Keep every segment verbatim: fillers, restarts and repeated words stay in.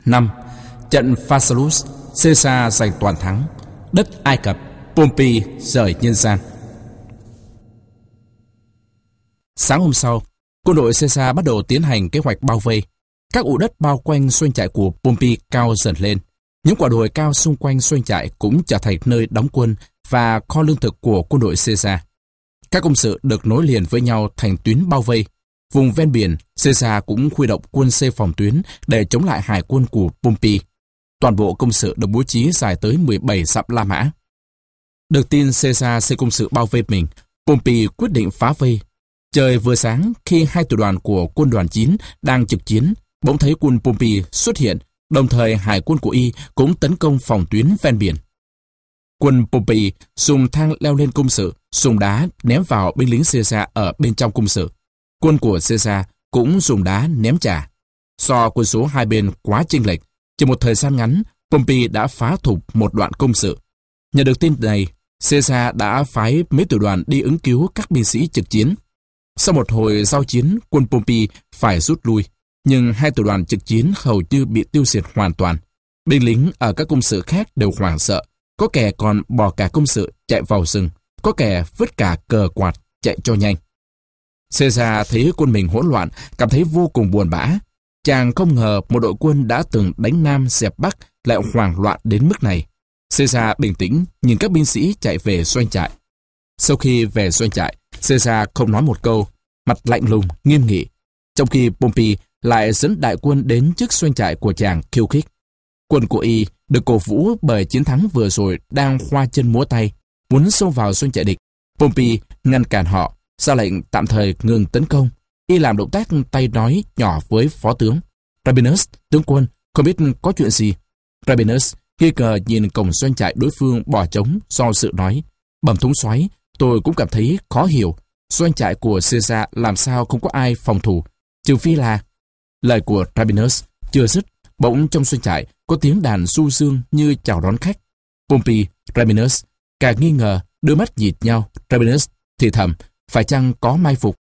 năm. Trận Phasaelus, Caesar giành toàn thắng. Đất Ai Cập, Pompey rời nhân gian. Sáng hôm sau, quân đội Caesar bắt đầu tiến hành kế hoạch bao vây. Các ụ đất bao quanh doanh trại của Pompey cao dần lên. Những quả đồi cao xung quanh doanh trại cũng trở thành nơi đóng quân và kho lương thực của quân đội Caesar. Các công sự được nối liền với nhau thành tuyến bao vây. Vùng ven biển, Caesar cũng huy động quân xây phòng tuyến để chống lại hải quân của Pompey. Toàn bộ công sự được bố trí dài tới mười bảy dặm La Mã. Được tin Caesar xây công sự bao vây mình, Pompey quyết định phá vây. Trời vừa sáng, khi hai tiểu đoàn của quân đoàn chín đang trực chiến, bỗng thấy quân Pompey xuất hiện, đồng thời hải quân của y cũng tấn công phòng tuyến ven biển. Quân Pompey dùng thang leo lên cung sự, dùng đá ném vào binh lính Caesar ở bên trong cung sự. Quân của Caesar cũng dùng đá ném trả. Do quân số hai bên quá chênh lệch, chỉ một thời gian ngắn, Pompey đã phá thủng một đoạn công sự. Nhận được tin này, Caesar đã phái mấy tiểu đoàn đi ứng cứu các binh sĩ trực chiến. Sau một hồi giao chiến, quân Pompey phải rút lui, nhưng hai tiểu đoàn trực chiến hầu như bị tiêu diệt hoàn toàn. Binh lính ở các công sự khác đều hoảng sợ, có kẻ còn bỏ cả công sự chạy vào rừng, có kẻ vứt cả cờ quạt chạy cho nhanh. Caesar thấy quân mình hỗn loạn, cảm thấy vô cùng buồn bã. Chàng không ngờ một đội quân đã từng đánh Nam dẹp Bắc lại hoảng loạn đến mức này. Caesar bình tĩnh nhìn các binh sĩ chạy về doanh trại. Sau khi về doanh trại, Caesar không nói một câu, mặt lạnh lùng, nghiêm nghị. Trong khi Pompey lại dẫn đại quân đến trước doanh trại của chàng khiêu khích. Quân của y được cổ vũ bởi chiến thắng vừa rồi đang khoa chân múa tay, muốn xông vào doanh trại địch. Pompey ngăn cản họ, ra lệnh tạm thời ngừng tấn công. Y làm động tác tay nói nhỏ với phó tướng. Rabinus, tướng quân, không biết có chuyện gì. Rabinus nghi ngờ nhìn cổng doanh trại đối phương bỏ trống, do sự nói. Bẩm thống soái, tôi cũng cảm thấy khó hiểu. Doanh trại của Caesar làm sao không có ai phòng thủ, trừ phi là... Lời của Rabinus chưa dứt, bỗng trong doanh trại có tiếng đàn du dương như chào đón khách. Pompey, Rabinus càng nghi ngờ, đưa mắt nhìn nhau. Rabinus thì thầm, phải chăng có mai phục?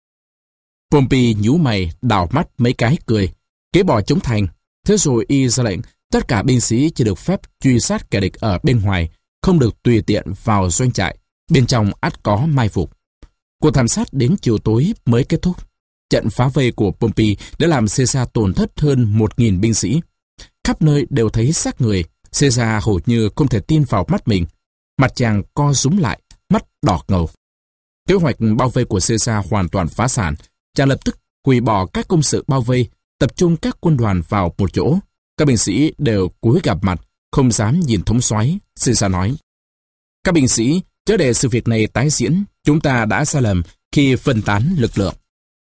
Pompey nhíu mày, đảo mắt mấy cái cười, kế bỏ chống thành. Thế rồi y ra lệnh, tất cả binh sĩ chỉ được phép truy sát kẻ địch ở bên ngoài, không được tùy tiện vào doanh trại, bên trong ắt có mai phục. Cuộc thảm sát đến chiều tối mới kết thúc. Trận phá vây của Pompey đã làm Caesar tổn thất hơn một nghìn binh sĩ. Khắp nơi đều thấy xác người. Caesar hầu như không thể tin vào mắt mình. Mặt chàng co rúm lại, mắt đỏ ngầu. Kế hoạch bao vây của Caesar hoàn toàn phá sản. Chàng lập tức hủy bỏ các công sự bao vây, tập trung các quân đoàn vào một chỗ. Các binh sĩ đều cúi gằm mặt, không dám nhìn thống soái. Caesar nói: các binh sĩ, chớ để sự việc này tái diễn, chúng ta đã sai lầm khi phân tán lực lượng.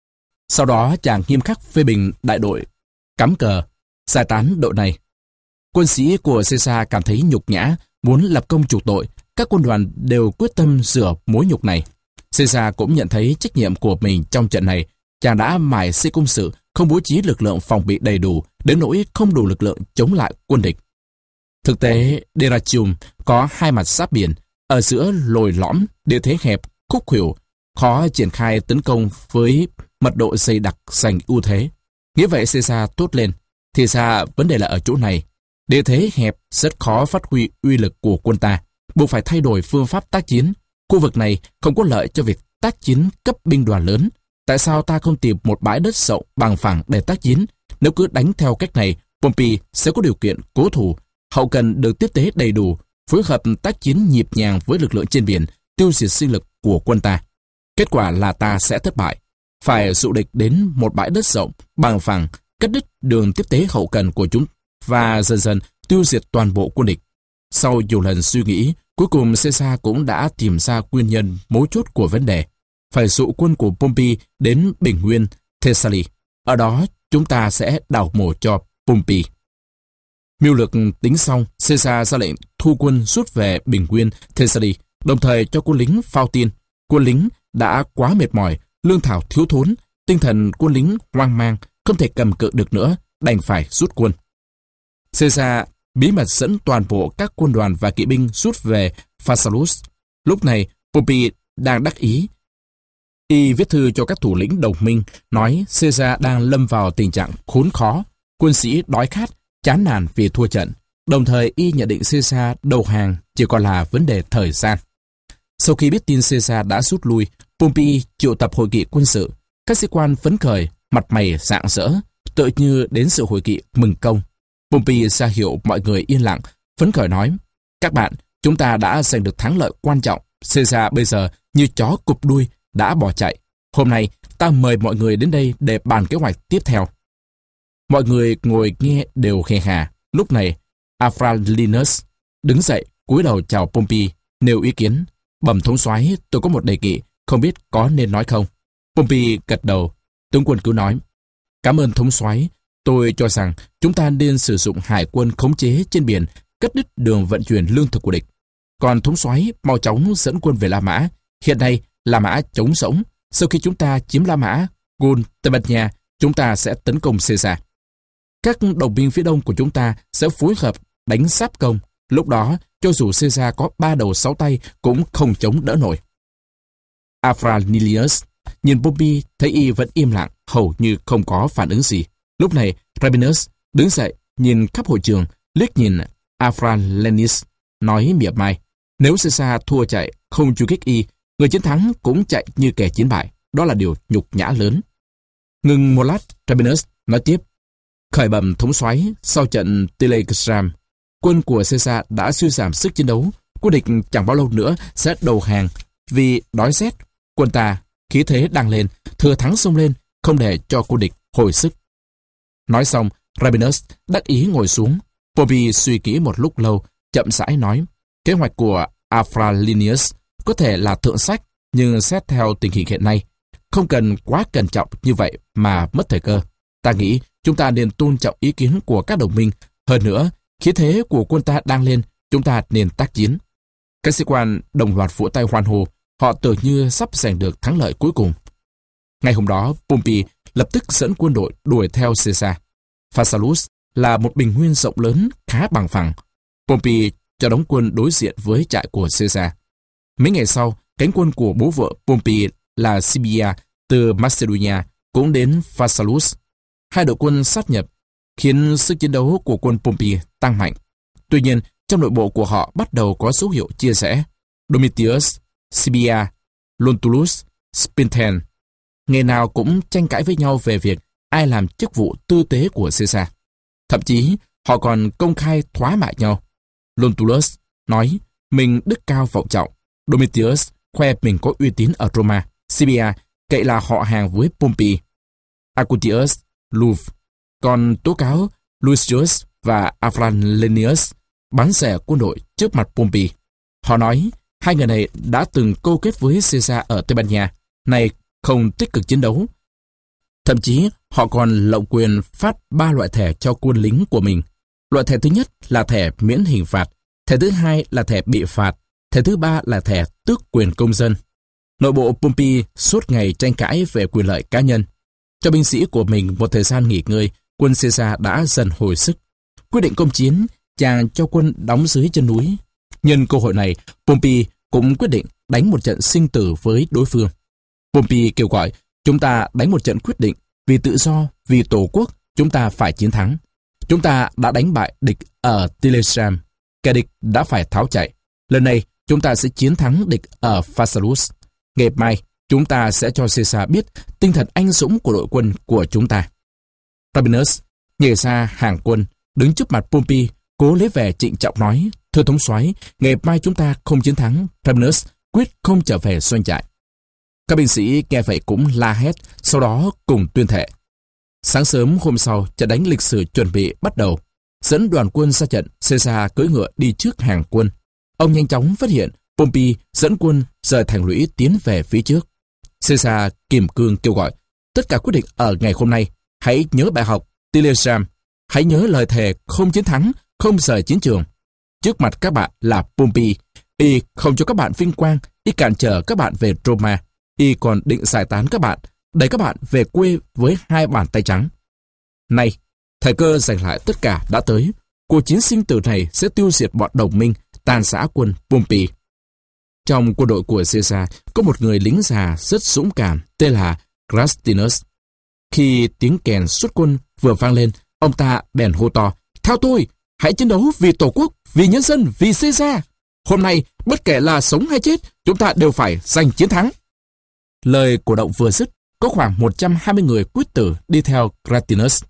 Sau đó chàng nghiêm khắc phê bình đại đội cắm cờ, giải tán đội này. Quân sĩ của Caesar cảm thấy nhục nhã, muốn lập công chuộc tội. Các quân đoàn đều quyết tâm rửa mối nhục này. Caesar cũng nhận thấy trách nhiệm của mình trong trận này. Chàng đã mải xây công sự, không bố trí lực lượng phòng bị đầy đủ, đến nỗi không đủ lực lượng chống lại quân địch. Thực tế, Dyrrhachium có hai mặt giáp biển, ở giữa lồi lõm, địa thế hẹp, khúc khuỷu, khó triển khai tấn công với mật độ dày đặc giành ưu thế. Nghĩa vậy Caesar tốt lên. Thì ra vấn đề là ở chỗ này. Địa thế hẹp rất khó phát huy uy lực của quân ta, buộc phải thay đổi phương pháp tác chiến. Khu vực này không có lợi cho việc tác chiến cấp binh đoàn lớn. Tại sao ta không tìm một bãi đất rộng bằng phẳng để tác chiến? Nếu cứ đánh theo cách này, Pompey sẽ có điều kiện cố thủ, hậu cần được tiếp tế đầy đủ, phối hợp tác chiến nhịp nhàng với lực lượng trên biển, tiêu diệt sinh lực của quân ta. Kết quả là ta sẽ thất bại. Phải dụ địch đến một bãi đất rộng, bằng phẳng, cắt đứt đường tiếp tế hậu cần của chúng và dần dần tiêu diệt toàn bộ quân địch. Sau nhiều lần suy nghĩ, cuối cùng Caesar cũng đã tìm ra nguyên nhân mấu chốt của vấn đề. Phải dụ quân của Pompey đến Bình Nguyên, Thessaly. Ở đó chúng ta sẽ đào mồ cho Pompey. Mưu lược tính xong, Caesar ra lệnh thu quân rút về Bình Nguyên, Thessaly, đồng thời cho quân lính phao tin. Quân lính đã quá mệt mỏi, lương thảo thiếu thốn, tinh thần quân lính hoang mang, không thể cầm cự được nữa, đành phải rút quân. Caesar bí mật dẫn toàn bộ các quân đoàn và kỵ binh rút về Phasaelus. Lúc này, Pompey đang đắc ý. Y viết thư cho các thủ lĩnh đồng minh, nói Caesar đang lâm vào tình trạng khốn khó, quân sĩ đói khát, chán nản vì thua trận, đồng thời y nhận định Caesar đầu hàng chỉ còn là vấn đề thời gian. Sau khi biết tin Caesar đã rút lui, Pompey triệu tập hội nghị quân sự. Các sĩ quan phấn khởi, mặt mày rạng rỡ, tựa như đến sự hội nghị mừng công. Pompey ra hiệu mọi người yên lặng, phấn khởi nói: các bạn, chúng ta đã giành được thắng lợi quan trọng. Caesar bây giờ như chó cụp đuôi đã bỏ chạy. Hôm nay ta mời mọi người đến đây để bàn kế hoạch tiếp theo. Mọi người ngồi nghe đều khè khà. Lúc này Aphralinus đứng dậy, cúi đầu chào Pompey, nêu ý kiến: bẩm thống soái, tôi có một đề nghị, không biết có nên nói không. Pompey gật đầu. Tướng quân cứ nói. Cảm ơn thống soái. Tôi cho rằng chúng ta nên sử dụng hải quân khống chế trên biển, cắt đứt đường vận chuyển lương thực của địch. Còn thống soái mau chóng dẫn quân về La Mã. Hiện nay La Mã trống rỗng. Sau khi chúng ta chiếm La Mã, Gaul, Tây Ban Nha, chúng ta sẽ tấn công Caesar. Các đồng minh phía đông của chúng ta sẽ phối hợp đánh sáp công. Lúc đó, cho dù Caesar có ba đầu sáu tay cũng không chống đỡ nổi. Aphranilius nhìn Pompey, thấy y vẫn im lặng, hầu như không có phản ứng gì. Lúc này, Rabinus đứng dậy, nhìn khắp hội trường, liếc nhìn Aphralenus, nói mỉa mai: nếu Caesar thua chạy, không truy kích y, người chiến thắng cũng chạy như kẻ chiến bại. Đó là điều nhục nhã lớn. Ngừng một lát, Rabinus nói tiếp: khởi bẩm thống soái, sau trận Telegram, quân của Caesar đã suy giảm sức chiến đấu. Quân địch chẳng bao lâu nữa sẽ đầu hàng vì đói rét. Quân ta khí thế đang lên, thừa thắng xông lên, không để cho quân địch hồi sức. Nói xong, Rabinus đắc ý ngồi xuống. Pompey suy nghĩ một lúc lâu, chậm rãi nói: kế hoạch của Aphralinus có thể là thượng sách, nhưng xét theo tình hình hiện nay, không cần quá cẩn trọng như vậy mà mất thời cơ. Ta nghĩ chúng ta nên tôn trọng ý kiến của các đồng minh. Hơn nữa, khí thế của quân ta đang lên, chúng ta nên tác chiến. Các sĩ quan đồng loạt vỗ tay hoan hô, họ tưởng như sắp giành được thắng lợi cuối cùng. Ngày hôm đó, Pompey lập tức dẫn quân đội đuổi theo Caesar. Phasaelus là một bình nguyên rộng lớn, khá bằng phẳng. Pompey cho đóng quân đối diện với trại của Caesar. Mấy ngày sau, cánh quân của bố vợ Pompey là Scipia từ Macedonia cũng đến Phasaelus. Hai đội quân sát nhập khiến sức chiến đấu của quân Pompey tăng mạnh. Tuy nhiên, trong nội bộ của họ bắt đầu có dấu hiệu chia rẽ. Domitius, Scipia, Lentulus, Spinten ngày nào cũng tranh cãi với nhau về việc ai làm chức vụ tư tế của Caesar. Thậm chí, họ còn công khai thoá mạ nhau. Lentulus nói mình đức cao vọng trọng. Domitius khoe mình có uy tín ở Roma. Scipia cậy là họ hàng với Pompey. Acutius, Louvre còn tố cáo Lucius và Aphralenus bắn rẻ quân đội trước mặt Pompey. Họ nói hai người này đã từng câu kết với Caesar ở Tây Ban Nha, nay không tích cực chiến đấu. Thậm chí họ còn lộng quyền phát ba loại thẻ cho quân lính của mình. Loại thẻ thứ nhất là thẻ miễn hình phạt, thẻ thứ hai là thẻ bị phạt, thẻ thứ ba là thẻ tước quyền công dân. Nội bộ Pompey suốt ngày tranh cãi về quyền lợi cá nhân. Cho binh sĩ của mình một thời gian nghỉ ngơi, quân Caesar đã dần hồi sức. Quyết định công chiến, chàng cho quân đóng dưới chân núi. Nhân cơ hội này, Pompey cũng quyết định đánh một trận sinh tử với đối phương. Pompey kêu gọi, chúng ta đánh một trận quyết định, vì tự do, vì tổ quốc, chúng ta phải chiến thắng. Chúng ta đã đánh bại địch ở Telegram, kẻ địch đã phải tháo chạy. Lần này, chúng ta sẽ chiến thắng địch ở Phasaelus. Ngày mai, chúng ta sẽ cho Caesar biết tinh thần anh dũng của đội quân của chúng ta. Rabinus nhảy ra hàng quân, đứng trước mặt Pompey, cố lấy vẻ trịnh trọng nói: thưa thống soái, ngày mai chúng ta không chiến thắng. Rabinus quyết không trở về doanh trại. Các binh sĩ nghe vậy cũng la hét, sau đó cùng tuyên thệ. Sáng sớm hôm sau, trận đánh lịch sử chuẩn bị bắt đầu. Dẫn đoàn quân ra trận, Caesar cưỡi ngựa đi trước hàng quân. Ông nhanh chóng phát hiện Pompey dẫn quân rời thành lũy tiến về phía trước. Caesar kiềm cương kêu gọi: tất cả quyết định ở ngày hôm nay, hãy nhớ bài học Telegram, hãy nhớ lời thề không chiến thắng, không rời chiến trường. Trước mặt các bạn là Pompey, y không cho các bạn vinh quang, y cản trở các bạn về Roma, y còn định giải tán các bạn, đẩy các bạn về quê với hai bàn tay trắng. Nay, thời cơ giành lại tất cả đã tới. Cuộc chiến sinh tử này sẽ tiêu diệt bọn đồng minh, tàn rã quân Pompey. Trong quân đội của Caesar có một người lính già rất dũng cảm, tên là Gratianus. Khi tiếng kèn xuất quân vừa vang lên, ông ta bèn hô to: theo tôi, hãy chiến đấu vì Tổ quốc, vì nhân dân, vì Caesar. Hôm nay, bất kể là sống hay chết, chúng ta đều phải giành chiến thắng. Lời cổ động vừa dứt, có khoảng một trăm hai mươi người quyết tử đi theo Cratinus.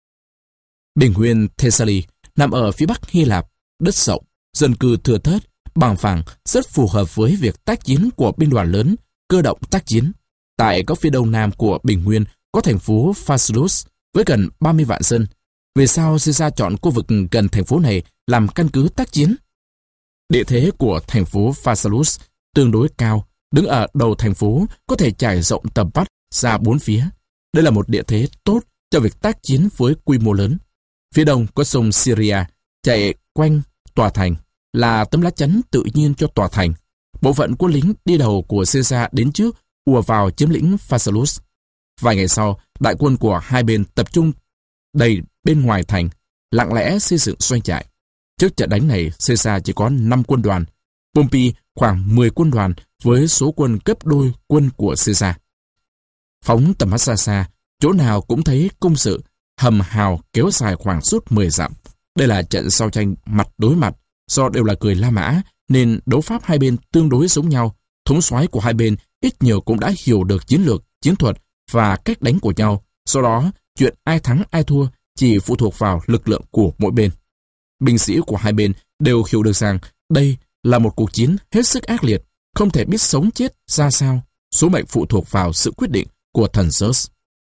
Bình nguyên Thessaly nằm ở phía bắc Hy Lạp, đất rộng, dân cư thưa thớt, bằng phẳng, rất phù hợp với việc tác chiến của binh đoàn lớn, cơ động tác chiến. Tại góc phía đông nam của bình nguyên có thành phố Phaselos với gần ba mươi vạn dân. Vì sao Caesar chọn khu vực gần thành phố này làm căn cứ tác chiến? Địa thế của thành phố Phaselos tương đối cao, đứng ở đầu thành phố có thể trải rộng tầm mắt ra bốn phía. Đây là một địa thế tốt cho việc tác chiến với quy mô lớn. Phía đông có sông Syria chạy quanh tòa thành, là tấm lá chắn tự nhiên cho tòa thành. Bộ phận quân lính đi đầu của Caesar đến trước ùa vào chiếm lĩnh Phaselos. Vài ngày sau, đại quân của hai bên tập trung đầy bên ngoài thành, lặng lẽ xây dựng doanh trại. Trước trận đánh này, Caesar chỉ có năm quân đoàn, Pompey khoảng mười quân đoàn với số quân gấp đôi quân của Caesar. Phóng tầm mắt xa xa, chỗ nào cũng thấy công sự hầm hào kéo dài khoảng suốt mười dặm. Đây là trận giao tranh mặt đối mặt, do đều là người La Mã nên đấu pháp hai bên tương đối giống nhau. Thống soái của hai bên ít nhiều cũng đã hiểu được chiến lược, chiến thuật và cách đánh của nhau. Do đó, chuyện ai thắng ai thua chỉ phụ thuộc vào lực lượng của mỗi bên. Binh sĩ của hai bên đều hiểu được rằng đây là một cuộc chiến hết sức ác liệt, không thể biết sống chết ra sao. Số mệnh phụ thuộc vào sự quyết định của thần Zeus.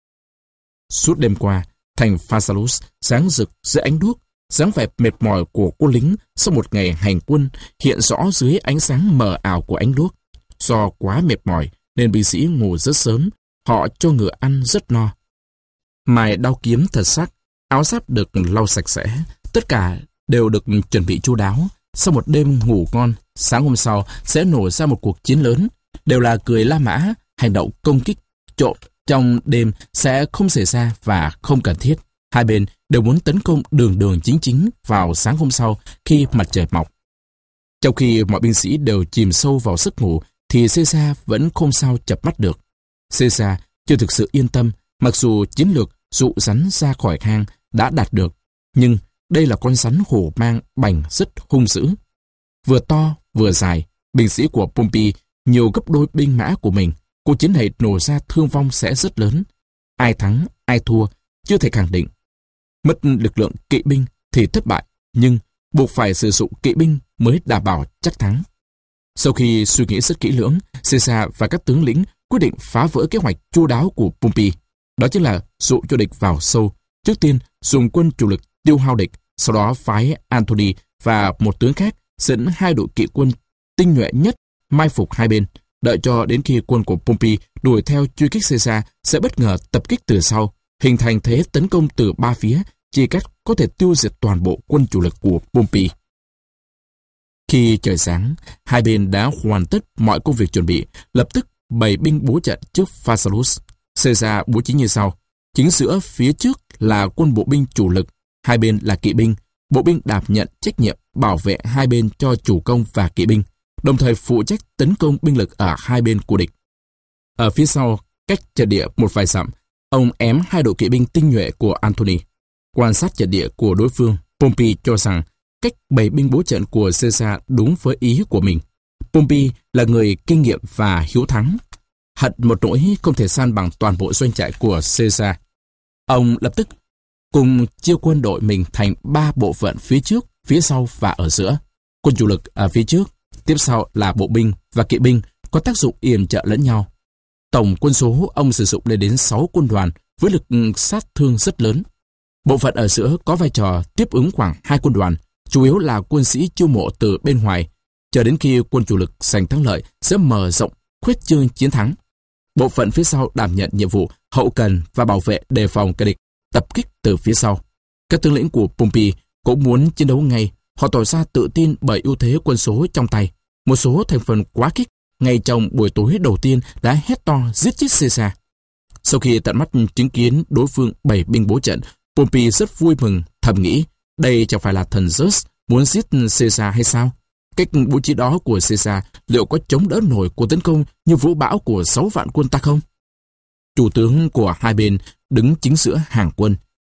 Suốt đêm qua, thành Phaselos sáng rực dưới ánh đuốc, dáng vẻ mệt mỏi của quân lính sau một ngày hành quân hiện rõ dưới ánh sáng mờ ảo của ánh đuốc. Do quá mệt mỏi nên binh sĩ ngủ rất sớm, họ cho ngựa ăn rất no. Mài đao kiếm thật sắc, áo giáp được lau sạch sẽ, tất cả đều được chuẩn bị chu đáo. Sau một đêm ngủ ngon, sáng hôm sau sẽ nổ ra một cuộc chiến lớn. Đều là người La Mã, hành động công kích, trộm trong đêm sẽ không xảy ra và không cần thiết. Hai bên đều muốn tấn công đường đường chính chính vào sáng hôm sau khi mặt trời mọc. Trong khi mọi binh sĩ đều chìm sâu vào giấc ngủ, thì Caesar vẫn không sao chập mắt được. Caesar chưa thực sự yên tâm, mặc dù chiến lược dụ rắn ra khỏi hang đã đạt được, nhưng đây là con rắn hổ mang bành rất hung dữ. Vừa to vừa dài, binh sĩ của Pompey nhiều gấp đôi binh mã của mình. Cuộc chiến này nổ ra thương vong sẽ rất lớn. Ai thắng, ai thua, chưa thể khẳng định. Mất lực lượng kỵ binh thì thất bại, nhưng buộc phải sử dụng kỵ binh mới đảm bảo chắc thắng. Sau khi suy nghĩ rất kỹ lưỡng, Caesar và các tướng lĩnh quyết định phá vỡ kế hoạch chu đáo của Pompey. Đó chính là dụ cho địch vào sâu. Trước tiên dùng quân chủ lực tiêu hao địch, sau đó phái Antony và một tướng khác dẫn hai đội kỵ quân tinh nhuệ nhất mai phục hai bên. Đợi cho đến khi quân của Pompey đuổi theo truy kích Caesar sẽ bất ngờ tập kích từ sau, hình thành thế tấn công từ ba phía, chỉ cách có thể tiêu diệt toàn bộ quân chủ lực của Pompey. Khi trời sáng, hai bên đã hoàn tất mọi công việc chuẩn bị, lập tức bày binh bố trận trước Phaselos. Caesar bố trí như sau: chính giữa phía trước là quân bộ binh chủ lực, hai bên là kỵ binh. Bộ binh đảm nhận trách nhiệm bảo vệ hai bên cho chủ công và kỵ binh, đồng thời phụ trách tấn công binh lực ở hai bên của địch. Ở phía sau, cách trận địa một vài dặm, ông ém hai đội kỵ binh tinh nhuệ của Antony. Quan sát trận địa của đối phương, Pompey cho rằng cách bày binh bố trận của Caesar đúng với ý của mình. Pompey là người kinh nghiệm và hiếu thắng, hận một nỗi không thể san bằng toàn bộ doanh trại của Caesar. Ông lập tức cùng chia quân đội mình thành ba bộ phận phía trước, phía sau và ở giữa. Quân chủ lực ở phía trước, tiếp sau là bộ binh và kỵ binh có tác dụng yểm trợ lẫn nhau. Tổng quân số ông sử dụng lên đến sáu quân đoàn với lực sát thương rất lớn. Bộ phận ở giữa có vai trò tiếp ứng khoảng hai quân đoàn, chủ yếu là quân sĩ chiêu mộ từ bên ngoài, chờ đến khi quân chủ lực giành thắng lợi sẽ mở rộng, khuếch trương chiến thắng. Bộ phận phía sau đảm nhận nhiệm vụ hậu cần và bảo vệ đề phòng kẻ địch tập kích từ phía sau. Các tướng lĩnh của Pompey cũng muốn chiến đấu ngay, họ tỏ ra tự tin bởi ưu thế quân số trong tay. Một số thành phần quá khích ngay trong buổi tối đầu tiên đã hét to giết chết Caesar. Sau khi tận mắt chứng kiến đối phương bày binh bố trận, Pompey rất vui mừng, thầm nghĩ đây chẳng phải là thần Zeus muốn giết Caesar hay sao? Cách bố trí đó của Caesar liệu có chống đỡ nổi cuộc tấn công như vũ bão của sáu vạn quân ta không? Chủ tướng của hai bên đứng chính giữa hàng quân,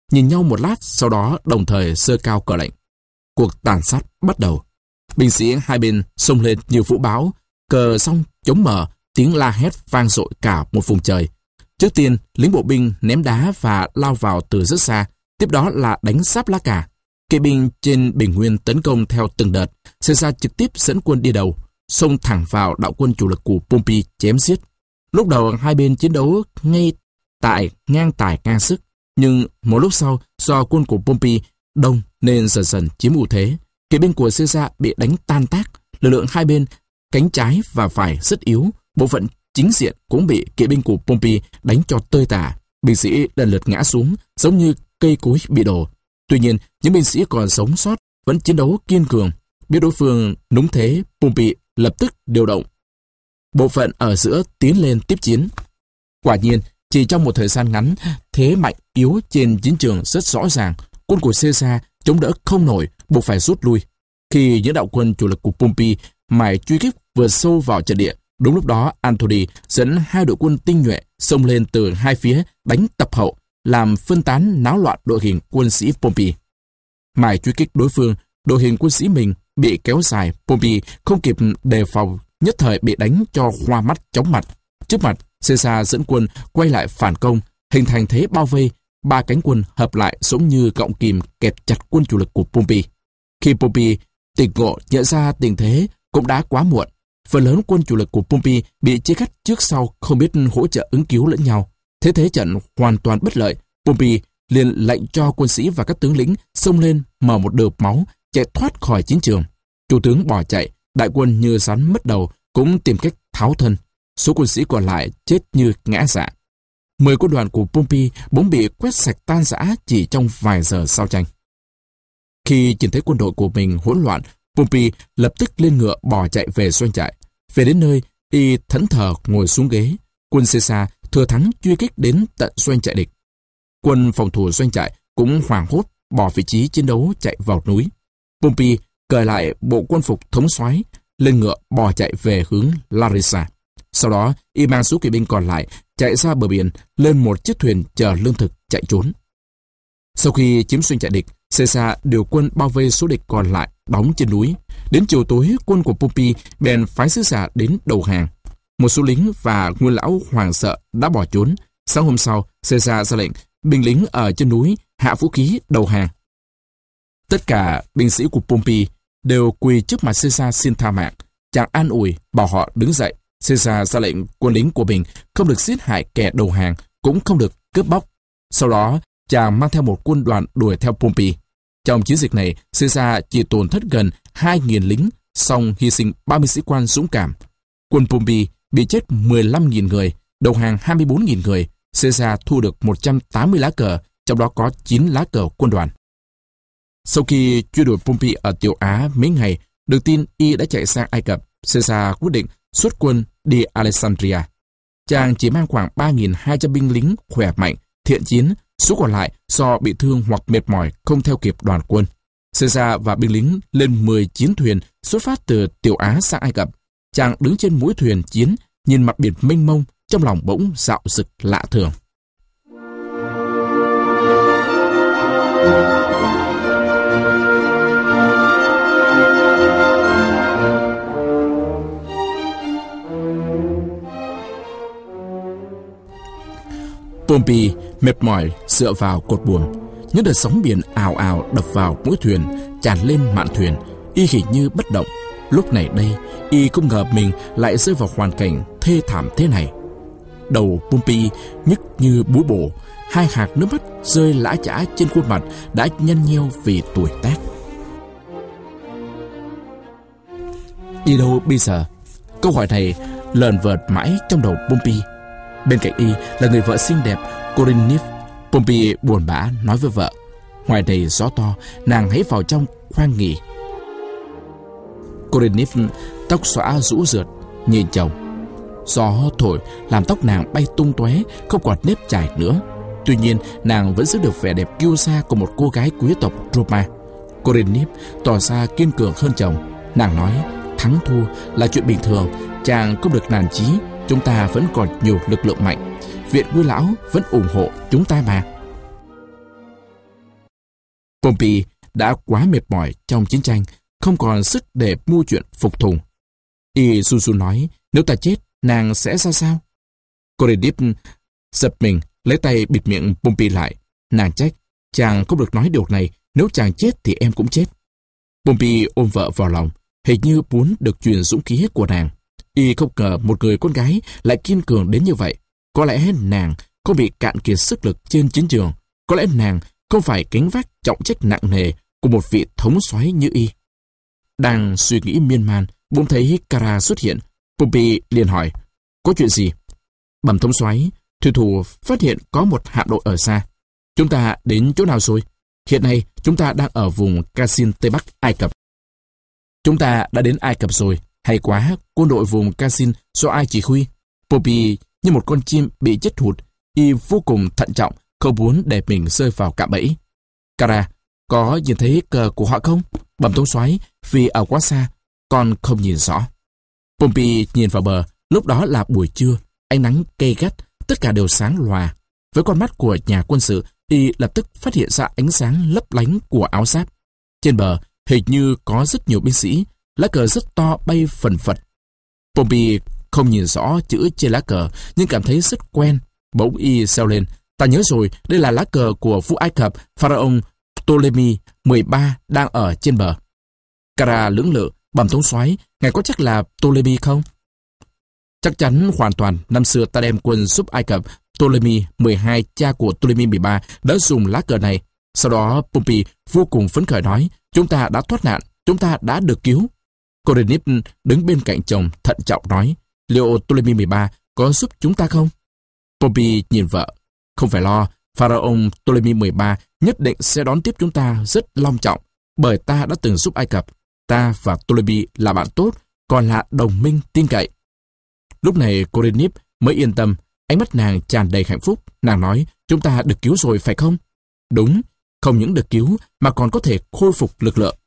nhìn nhau một lát, sau đó đồng thời giơ cao cờ lệnh. Cuộc tàn sát bắt đầu. Binh sĩ hai bên xông lên như vũ bão, cờ song chống mở, tiếng la hét vang dội cả một vùng trời. Trước tiên, lính bộ binh ném đá và lao vào từ rất xa, tiếp đó là đánh sáp lá cà. Kỵ binh trên bình nguyên tấn công theo từng đợt. Caesar trực tiếp dẫn quân đi đầu, xông thẳng vào đạo quân chủ lực của Pompey chém giết. Lúc đầu hai bên chiến đấu ngay tại ngang tài ngang sức, nhưng một lúc sau do quân của Pompey đông nên dần dần chiếm ưu thế. Kỵ binh của Caesar bị đánh tan tác, lực lượng hai bên cánh trái và phải rất yếu, bộ phận chính diện cũng bị kỵ binh của Pompey đánh cho tơi tả. Binh sĩ lần lượt ngã xuống giống như cây cối bị đổ. Tuy nhiên, những binh sĩ còn sống sót vẫn chiến đấu kiên cường. Biết đối phương núng thế, Pompey lập tức điều động bộ phận ở giữa tiến lên tiếp chiến. Quả nhiên, chỉ trong một thời gian ngắn, thế mạnh yếu trên chiến trường rất rõ ràng. Quân của Caesar chống đỡ không nổi, buộc phải rút lui. Khi những đạo quân chủ lực của Pompey mải truy kích vừa sâu vào trận địa, đúng lúc đó Antony dẫn hai đội quân tinh nhuệ xông lên từ hai phía đánh tập hậu, làm phân tán náo loạn đội hình quân sĩ Pompey. Mải truy kích đối phương, đội hình quân sĩ mình bị kéo dài, Pompey không kịp đề phòng, nhất thời bị đánh cho hoa mắt chóng mặt. Trước mặt, Caesar dẫn quân quay lại phản công, hình thành thế bao vây, ba cánh quân hợp lại giống như gọng kìm kẹp chặt quân chủ lực của Pompey. Khi Pompey tỉnh ngộ nhận ra tình thế cũng đã quá muộn, phần lớn quân chủ lực của Pompey bị chia cắt trước sau, không biết hỗ trợ ứng cứu lẫn nhau. Thế thế trận hoàn toàn bất lợi. Pompey liền lệnh cho quân sĩ và các tướng lĩnh xông lên mở một đợt máu, chạy thoát khỏi chiến trường. Chủ tướng bỏ chạy, đại quân như rắn mất đầu cũng tìm cách tháo thân. Số quân sĩ còn lại chết như ngã dạ. Mười quân đoàn của Pompey bỗng bị quét sạch tan rã chỉ trong vài giờ sau tranh. Khi nhìn thấy quân đội của mình hỗn loạn, Pompey lập tức lên ngựa bỏ chạy về doanh trại. Về đến nơi, y thẫn thờ ngồi xuống ghế. Quân Caesar thừa thắng truy kích đến tận doanh trại địch. Quân phòng thủ doanh trại cũng hoảng hốt bỏ vị trí chiến đấu chạy vào núi. Pompey cởi lại bộ quân phục thống soái, lên ngựa bỏ chạy về hướng Larissa. Sau đó, y mang số kỵ binh còn lại chạy ra bờ biển, lên một chiếc thuyền chở lương thực chạy trốn. Sau khi chiếm doanh trại địch, Caesar điều quân bao vây số địch còn lại đóng trên núi. Đến chiều tối, quân của Pompey bèn phái sứ giả đến đầu hàng. Một số lính và nguyên lão hoảng sợ đã bỏ trốn. Sáng hôm sau, Caesar ra lệnh binh lính ở trên núi hạ vũ khí đầu hàng. Tất cả binh sĩ của Pompey đều quỳ trước mặt Caesar xin tha mạng. Chàng an ủi bảo họ đứng dậy. Caesar ra lệnh quân lính của mình không được giết hại kẻ đầu hàng, cũng không được cướp bóc. Sau đó, chàng mang theo một quân đoàn đuổi theo Pompey. Trong chiến dịch này, Caesar chỉ tổn thất gần hai nghìn lính, song hy sinh ba mươi sĩ quan dũng cảm. Quân Pompey bị chết mười lăm nghìn người, đầu hàng hai mươi bốn nghìn người. Caesar thu được một trăm tám mươi lá cờ, trong đó có chín lá cờ quân đoàn. Sau khi truy đuổi Pompey ở Tiểu Á mấy ngày, được tin y đã chạy sang Ai Cập, Caesar quyết định xuất quân đi Alexandria. Chàng chỉ mang khoảng ba nghìn hai trăm binh lính khỏe mạnh, thiện chiến, số còn lại do bị thương hoặc mệt mỏi không theo kịp đoàn quân. Caesar và binh lính lên mười chín thuyền xuất phát từ Tiểu Á sang Ai Cập. Chàng đứng trên mũi thuyền chiến, nhìn mặt biển mênh mông, trong lòng bỗng dạo dực lạ thường. Pompey mệt mỏi dựa vào cột buồm. Những đợt sóng biển ào ào đập vào mũi thuyền, tràn lên mạn thuyền. Y hình như bất động. Lúc này đây, y không ngờ mình lại rơi vào hoàn cảnh thê thảm thế này. Đầu Pompey nhức như búa bổ, hai hạt nước mắt rơi lã chã trên khuôn mặt đã nhăn nheo vì tuổi tác. Đi đâu bây giờ? Câu hỏi này lờn vợt mãi trong đầu Pompey. Bên cạnh y là người vợ xinh đẹp Corinne. Pompey buồn bã nói với vợ: ngoài này gió to, nàng hãy vào trong khoang nghỉ. Corinne tóc xõa rũ rượi nhìn chồng. Gió thổi làm tóc nàng bay tung tóe, không còn nếp chải nữa. Tuy nhiên, nàng vẫn giữ được vẻ đẹp kiêu sa của một cô gái quý tộc Roma. Corinne tỏ ra kiên cường hơn chồng. Nàng nói: thắng thua là chuyện bình thường, chàng không được nản chí. Chúng ta vẫn còn nhiều lực lượng mạnh. Viện Nguyên lão vẫn ủng hộ chúng ta mà. Pompey đã quá mệt mỏi trong chiến tranh, không còn sức để mưu chuyện phục thù. Y su su nói, nếu ta chết, nàng sẽ ra sao? Corydip giật mình, lấy tay bịt miệng Pompey lại. Nàng trách, chàng không được nói điều này, nếu chàng chết thì em cũng chết. Pompey ôm vợ vào lòng, hình như muốn được truyền dũng khí của nàng. Y không ngờ một người con gái lại kiên cường đến như vậy. Có lẽ nàng không bị cạn kiệt sức lực trên chiến trường. Có lẽ nàng không phải gánh vác trọng trách nặng nề của một vị thống soái như Y. Đang suy nghĩ miên man, bỗng thấy Kara xuất hiện. Pompey liền hỏi, có chuyện gì? Bẩm thống soái, thủy thủ phát hiện có một hạm đội ở xa. Chúng ta đến chỗ nào rồi? Hiện nay chúng ta đang ở vùng Casin Tây Bắc Ai Cập. Chúng ta đã đến Ai Cập rồi. Hay quá, quân đội vùng Casin do ai chỉ huy? Pompey như một con chim bị chết hụt. Y vô cùng thận trọng, không muốn để mình rơi vào cạm bẫy. Kara, có nhìn thấy cờ của họ không? Bẩm thống soái, vì ở quá xa, con không nhìn rõ. Pompey nhìn vào bờ, lúc đó là buổi trưa, ánh nắng gay gắt, tất cả đều sáng lòa. Với con mắt của nhà quân sự, Y lập tức phát hiện ra ánh sáng lấp lánh của áo giáp. Trên bờ, hình như có rất nhiều binh sĩ, lá cờ rất to bay phần phật. Pompey không nhìn rõ chữ trên lá cờ, nhưng cảm thấy rất quen. Bỗng Y reo lên, ta nhớ rồi, đây là lá cờ của vua Ai Cập, Pharaoh Ptolemy mười ba đang ở trên bờ. Kara lưỡng lự, bẩm thống soái, ngài có chắc là Ptolemy không? Chắc chắn hoàn toàn, năm xưa ta đem quân giúp Ai Cập, Ptolemy mười hai, cha của Ptolemy mười ba, đã dùng lá cờ này. Sau đó Pompey vô cùng phấn khởi nói, chúng ta đã thoát nạn, chúng ta đã được cứu. Corydip đứng bên cạnh chồng thận trọng nói, liệu Ptolemy mười ba có giúp chúng ta không? Pompey nhìn vợ, không phải lo, Pharaoh Ptolemy mười ba nhất định sẽ đón tiếp chúng ta rất long trọng, bởi ta đã từng giúp Ai Cập. Ta và Ptolemy là bạn tốt, còn là đồng minh tin cậy. Lúc này Corydip mới yên tâm, ánh mắt nàng tràn đầy hạnh phúc. Nàng nói, chúng ta được cứu rồi phải không? Đúng, không những được cứu mà còn có thể khôi phục lực lượng.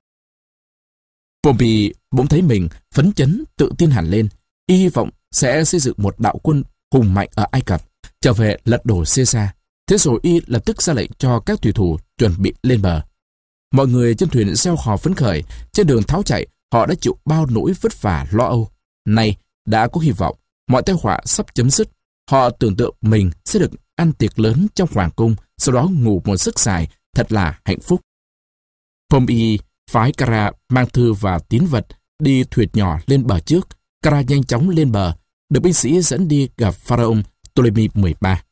Pompey bỗng thấy mình phấn chấn, tự tin hẳn lên. Y hy vọng sẽ xây dựng một đạo quân hùng mạnh ở Ai Cập, trở về lật đổ Caesar. Thế rồi Y lập tức ra lệnh cho các thủy thủ chuẩn bị lên bờ. Mọi người trên thuyền reo hò phấn khởi, trên đường tháo chạy, họ đã chịu bao nỗi vất vả lo âu. Nay đã có hy vọng, mọi tai họa sắp chấm dứt. Họ tưởng tượng mình sẽ được ăn tiệc lớn trong hoàng cung, sau đó ngủ một giấc dài, thật là hạnh phúc. Pompey phái Kara mang thư và tín vật đi thuyền nhỏ lên bờ trước. Kara nhanh chóng lên bờ, được binh sĩ dẫn đi gặp Pharaoh Ptolemy mười ba.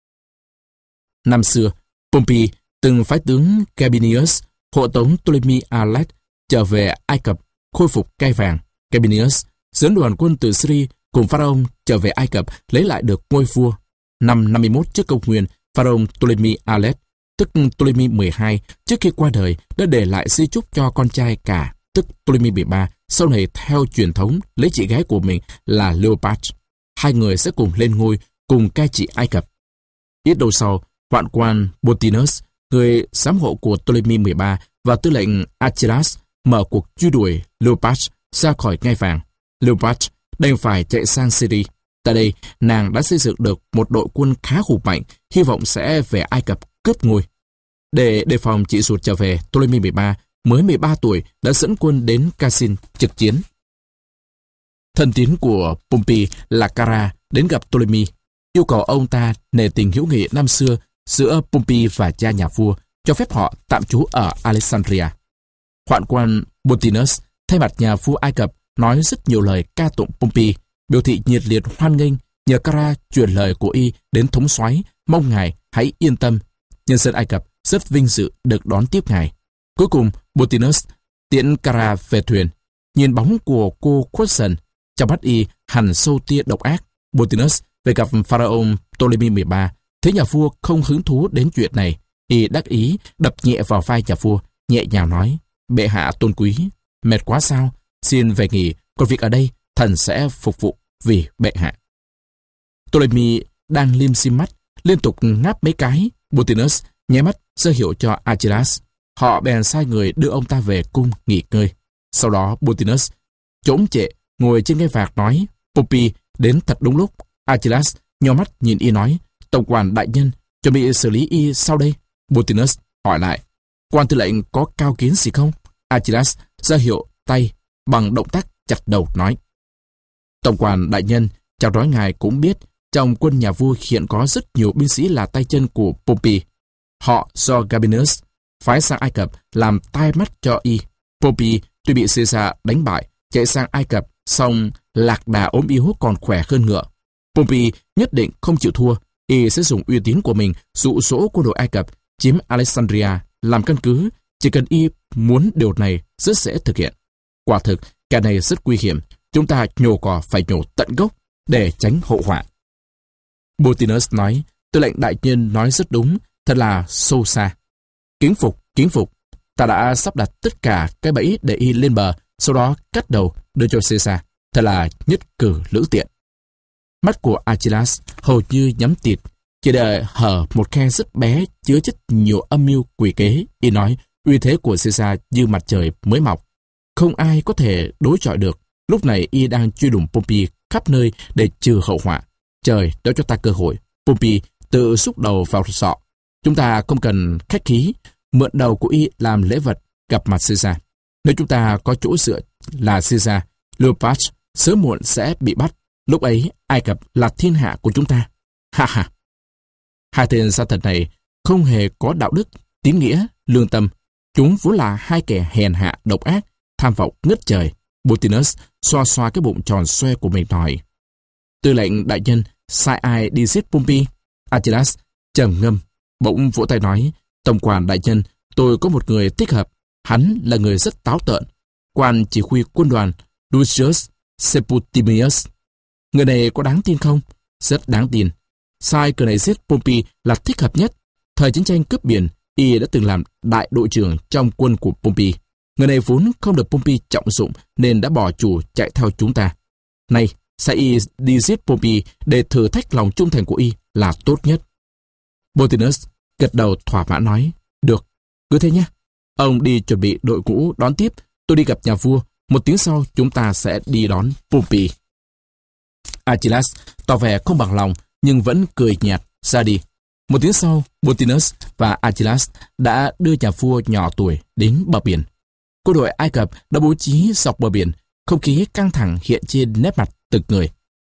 Năm xưa, Pompey từng phái tướng Gabinius hộ tống Ptolemy Auletes trở về Ai Cập khôi phục cai vàng. Gabinius dẫn đoàn quân từ Syria cùng Pharaoh trở về Ai Cập lấy lại được ngôi vua. Năm năm mươi mốt trước công nguyên, Pharaoh Ptolemy Auletes, tức Ptolemy mười hai, trước khi qua đời đã để lại di chúc cho con trai cả, tức Ptolemy mười ba, sau này theo truyền thống lấy chị gái của mình là Cleopatra. Hai người sẽ cùng lên ngôi, cùng cai trị Ai Cập. Ít lâu sau, hoạn quan Pontinus, người giám hộ của Ptolemy mười ba và tư lệnh Archelaus mở cuộc truy đuổi Cleopatra ra khỏi ngai vàng. Cleopatra đành phải chạy sang Syria. Tại đây, nàng đã xây dựng được một đội quân khá hùng mạnh, hy vọng sẽ về Ai Cập cướp ngôi. Để đề phòng chị ruột trở về, Ptolemy mười ba, mới mười ba tuổi, đã dẫn quân đến Casin trực chiến. Thân tín của Pompey là Kara đến gặp Ptolemy, yêu cầu ông ta nể tình hữu nghị năm xưa giữa Pompey và cha nhà vua, cho phép họ tạm trú ở Alexandria. Hoạn quan Pontinus thay mặt nhà vua Ai Cập nói rất nhiều lời ca tụng Pompey, biểu thị nhiệt liệt hoan nghênh, nhờ Kara truyền lời của y đến thống soái, mong ngài hãy yên tâm. Nhân dân Ai Cập rất vinh dự được đón tiếp ngài. Cuối cùng, Pontinus tiễn Kara về thuyền. Nhìn bóng của cô khuất dần, trong mắt y hằn sâu tia độc ác. Pontinus về gặp Pharaoh Ptolemy mười ba, thấy nhà vua không hứng thú đến chuyện này, y đắc ý đập nhẹ vào vai nhà vua, nhẹ nhàng nói: bệ hạ tôn quý, mệt quá sao? Xin về nghỉ, còn việc ở đây thần sẽ phục vụ vì bệ hạ. Ptolemy đang lim dim mắt, liên tục ngáp mấy cái. Pontinus nháy mắt ra hiệu cho Archelaus. Họ bèn sai người đưa ông ta về cung nghỉ ngơi. Sau đó Pontinus trỗng trệ ngồi trên ngai vạc nói: Pompey đến thật đúng lúc. Archelaus nheo mắt nhìn y nói: tổng quản đại nhân, chuẩn bị xử lý y sau đây? Pontinus hỏi lại: Quan tư lệnh có cao kiến gì không? Achillas ra hiệu tay bằng động tác chặt đầu nói. Tổng quản đại nhân, chào nói ngài cũng biết, trong quân nhà vua hiện có rất nhiều binh sĩ là tay chân của Pompey. Họ do Gabinius phái sang Ai Cập làm tai mắt cho y. Pompey tuy bị Caesar đánh bại, chạy sang Ai Cập, song lạc đà ốm yếu còn khỏe hơn ngựa. Pompey nhất định không chịu thua, y sẽ dùng uy tín của mình dụ dỗ quân đội Ai Cập chiếm Alexandria làm căn cứ. Chỉ cần y muốn điều này rất dễ thực hiện. Quả thực, cái này rất nguy hiểm. Chúng ta nhổ cỏ phải nhổ tận gốc để tránh hậu họa. Botinus nói, tư lệnh đại nhân nói rất đúng, thật là sâu xa. Kính phục, kính phục. Ta đã sắp đặt tất cả cái bẫy để y lên bờ, sau đó cắt đầu đưa cho Caesar. Thật là nhất cử lưỡng tiện. Mắt của Achillas hầu như nhắm tịt, chỉ đợi hở một khe rất bé chứa chất nhiều âm mưu quỷ kế. Y nói, uy thế của Caesar như mặt trời mới mọc, không ai có thể đối chọi được. Lúc này y đang truy đuổi Pompey khắp nơi để trừ hậu họa. Trời đã cho ta cơ hội. Pompey tự xúc đầu vào sọ. Chúng ta không cần khách khí, mượn đầu của y làm lễ vật gặp mặt Caesar. Nếu chúng ta có chỗ dựa là Caesar, Cleopatra sớm muộn sẽ bị bắt. Lúc ấy Ai Cập là thiên hạ của chúng ta. Ha ha. Hai tên sa thần này không hề có đạo đức, tín nghĩa, lương tâm. Chúng vốn là hai kẻ hèn hạ, độc ác, tham vọng ngất trời. Botinus xoa xoa cái bụng tròn xoe của mình nói, tư lệnh đại nhân sai ai đi giết Pompey? Achillas trầm ngâm, bỗng vỗ tay nói, tổng quản đại nhân, tôi có một người thích hợp. Hắn là người rất táo tợn, quan chỉ huy quân đoàn Lucius Septimius. Người này có đáng tin không? Rất đáng tin. Sai người này giết Pompey là thích hợp nhất. Thời chiến tranh cướp biển, y đã từng làm đại đội trưởng trong quân của Pompey. Người này vốn không được Pompey trọng dụng nên đã bỏ chủ chạy theo chúng ta. Này, sai y đi giết Pompey để thử thách lòng trung thành của y là tốt nhất. Botinus gật đầu thỏa mãn nói, được, cứ thế nhé. Ông đi chuẩn bị đội ngũ đón tiếp, tôi đi gặp nhà vua. Một tiếng sau chúng ta sẽ đi đón Pompey. Achillas tỏ vẻ không bằng lòng nhưng vẫn cười nhạt ra đi. Một tiếng sau, Botinus và Achillas đã đưa nhà vua nhỏ tuổi đến bờ biển. Quân đội Ai Cập đã bố trí dọc bờ biển, không khí căng thẳng hiện trên nét mặt từng người.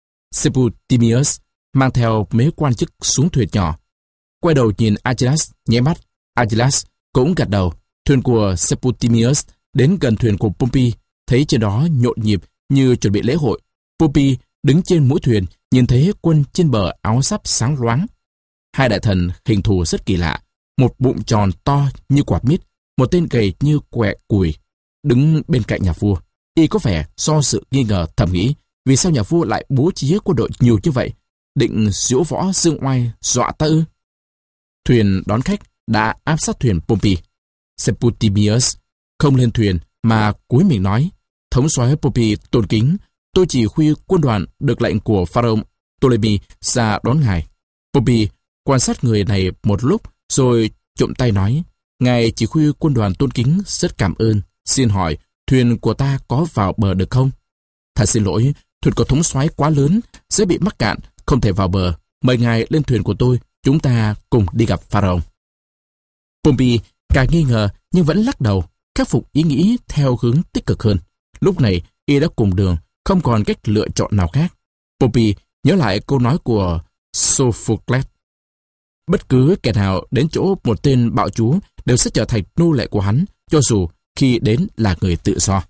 Septimius mang theo mấy quan chức xuống thuyền nhỏ, quay đầu nhìn Achillas nháy mắt. Achillas cũng gật đầu. Thuyền của Septimius đến gần thuyền của Pompey, thấy trên đó nhộn nhịp như chuẩn bị lễ hội. Pompey đứng trên mũi thuyền, nhìn thấy quân trên bờ áo giáp sáng loáng. Hai đại thần hình thù rất kỳ lạ, một bụng tròn to như quả mít, một tên gầy như quẹ cùi, đứng bên cạnh nhà vua. Y có vẻ do sự nghi ngờ, thầm nghĩ, vì sao nhà vua lại bố trí quân đội nhiều như vậy? Định diễu võ dương oai dọa ta ư? Thuyền đón khách đã áp sát thuyền Pompey. Septimius không lên thuyền mà cúi mình nói, thống soái Pompey tôn kính, tôi chỉ huy quân đoàn được lệnh của Pharaoh Ptolemy ra đón ngài. Pompey quan sát người này một lúc rồi chụm tay nói, ngài chỉ huy quân đoàn tôn kính, rất cảm ơn. Xin hỏi, thuyền của ta có vào bờ được không? Thật xin lỗi, thuyền của thống soái quá lớn, sẽ bị mắc cạn, không thể vào bờ. Mời ngài lên thuyền của tôi, chúng ta cùng đi gặp Pharaoh. Pompey càng nghi ngờ nhưng vẫn lắc đầu, khắc phục ý nghĩ theo hướng tích cực hơn. Lúc này, y đã cùng đường, không còn cách lựa chọn nào khác. Pompey nhớ lại câu nói của Sophocles. Bất cứ kẻ nào đến chỗ một tên bạo chúa đều sẽ trở thành nô lệ của hắn, cho dù khi đến là người tự do.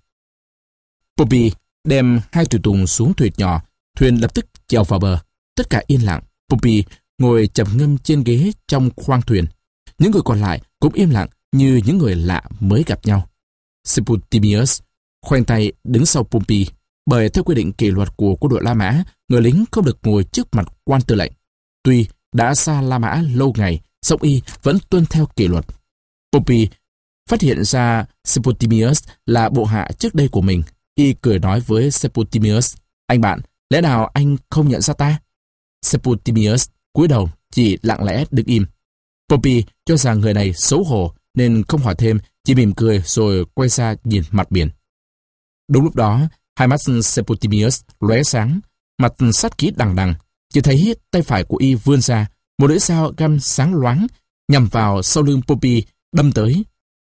Pompey đem hai tùy tùng xuống thuyền nhỏ, thuyền lập tức chèo vào bờ. Tất cả yên lặng. Pompey ngồi trầm ngâm trên ghế trong khoang thuyền. Những người còn lại cũng im lặng như những người lạ mới gặp nhau. Septimius khoanh tay đứng sau Pompey, bởi theo quy định kỷ luật của quân đội La Mã, người lính không được ngồi trước mặt quan tư lệnh. Tuy đã xa La Mã lâu ngày, song y vẫn tuân theo kỷ luật. Pompey phát hiện ra Septimius là bộ hạ trước đây của mình. Y cười nói với Septimius, anh bạn, lẽ nào anh không nhận ra ta? Septimius cúi đầu, chỉ lặng lẽ đứng im. Pompey cho rằng người này xấu hổ nên không hỏi thêm, chỉ mỉm cười rồi quay ra nhìn mặt biển. Đúng lúc đó, hai mắt Septimius lóe sáng, mặt sát khí đằng đằng. Chỉ thấy tay phải của y vươn ra, một lưỡi dao găm sáng loáng nhằm vào sau lưng Pompey đâm tới.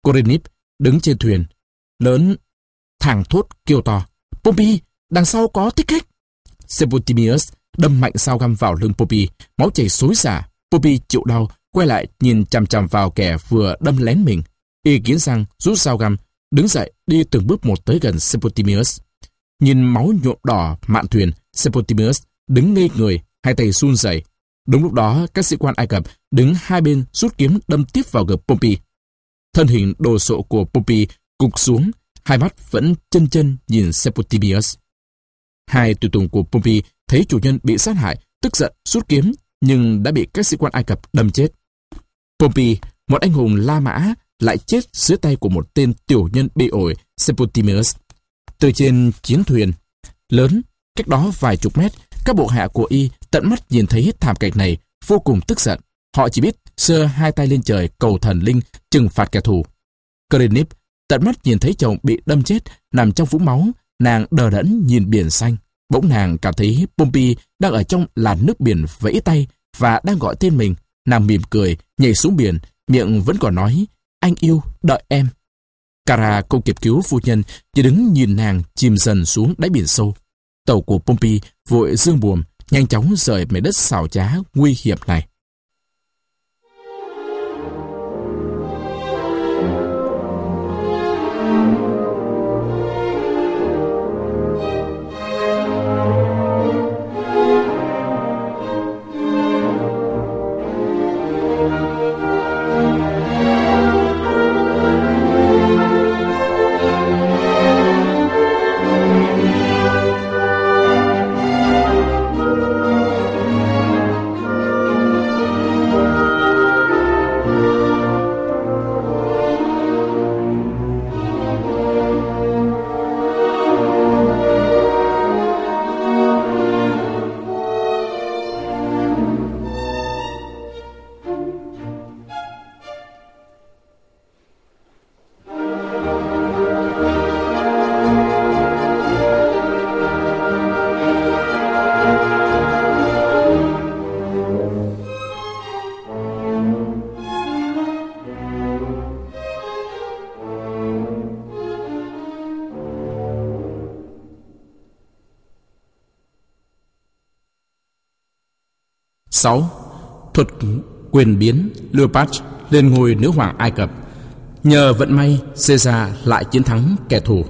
Corinip đứng trên thuyền, lớn thảng thốt kêu to: Pompey, đằng sau có thích khách! Septimius đâm mạnh dao găm vào lưng Pompey, máu chảy xối xả. Pompey chịu đau, quay lại nhìn chằm chằm vào kẻ vừa đâm lén mình. Y nghiến răng, rút dao găm, đứng dậy đi từng bước một tới gần Septimius. Nhìn máu nhuộm đỏ mạn thuyền, Septimius đứng ngây người, hai tay run rẩy. Đúng lúc đó, các sĩ quan Ai Cập đứng hai bên rút kiếm đâm tiếp vào ngực Pompey. Thân hình đồ sộ của Pompey gục xuống, hai mắt vẫn chân chân nhìn Septimius. Hai tùy tùng của Pompey thấy chủ nhân bị sát hại, tức giận rút kiếm, nhưng đã bị các sĩ quan Ai Cập đâm chết. Pompey, một anh hùng La Mã, lại chết dưới tay của một tên tiểu nhân bị ổi, Septimius. Từ trên chiến thuyền lớn, cách đó vài chục mét, các bộ hạ của y tận mắt nhìn thấy thảm cảnh này, vô cùng tức giận. Họ chỉ biết giơ hai tay lên trời cầu thần linh trừng phạt kẻ thù. Corinip tận mắt nhìn thấy chồng bị đâm chết, nằm trong vũng máu, nàng đờ đẫn nhìn biển xanh. Bỗng nàng cảm thấy Pompey đang ở trong làn nước biển vẫy tay và đang gọi tên mình. Nàng mỉm cười, nhảy xuống biển, miệng vẫn còn nói: Anh yêu, đợi em. Cara không kịp cứu phu nhân, chỉ đứng nhìn nàng chìm dần xuống đáy biển sâu. Tàu của Pompey vội dương buồm, nhanh chóng rời mảnh đất xảo trá nguy hiểm này. sáu. Thuật quyền biến Cleopatra lên ngôi nữ hoàng Ai Cập. Nhờ vận may, Caesar lại chiến thắng kẻ thù.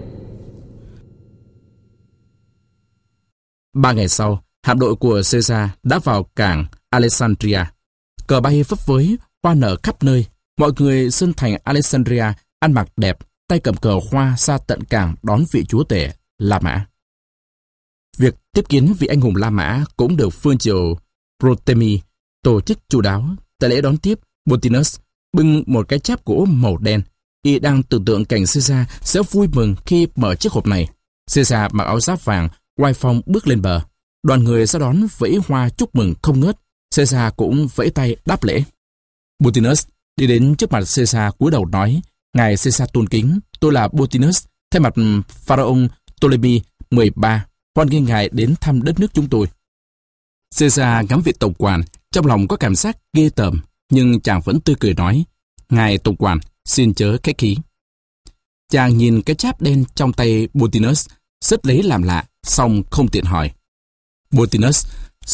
Ba ngày sau, hạm đội của Caesar đã vào cảng Alexandria. Cờ bay phấp phới, hoa nở khắp nơi. Mọi người dân thành Alexandria ăn mặc đẹp, tay cầm cờ hoa ra tận cảng đón vị chúa tể La Mã. Việc tiếp kiến vị anh hùng La Mã cũng được phương triều Ptolemy tổ chức chu đáo. Tại lễ đón tiếp, Montanus bưng một cái cháp gỗ màu đen. Y đang tưởng tượng cảnh Caesar sẽ vui mừng khi mở chiếc hộp này. Caesar mặc áo giáp vàng, oai phong bước lên bờ. Đoàn người ra đón vẫy hoa chúc mừng không ngớt. Caesar cũng vẫy tay đáp lễ. Montanus đi đến trước mặt Caesar cúi đầu nói: Ngài Caesar tôn kính, tôi là Montanus, thay mặt Pharaoh Ptolemy mười ba, hoan nghênh ngài đến thăm đất nước chúng tôi. Caesar ngắm vị tổng quản, trong lòng có cảm giác ghê tởm, nhưng chàng vẫn tươi cười nói: Ngài tổng quản, xin chớ khách khí. Chàng nhìn cái cháp đen trong tay Montanus, rất lấy làm lạ, song không tiện hỏi. Montanus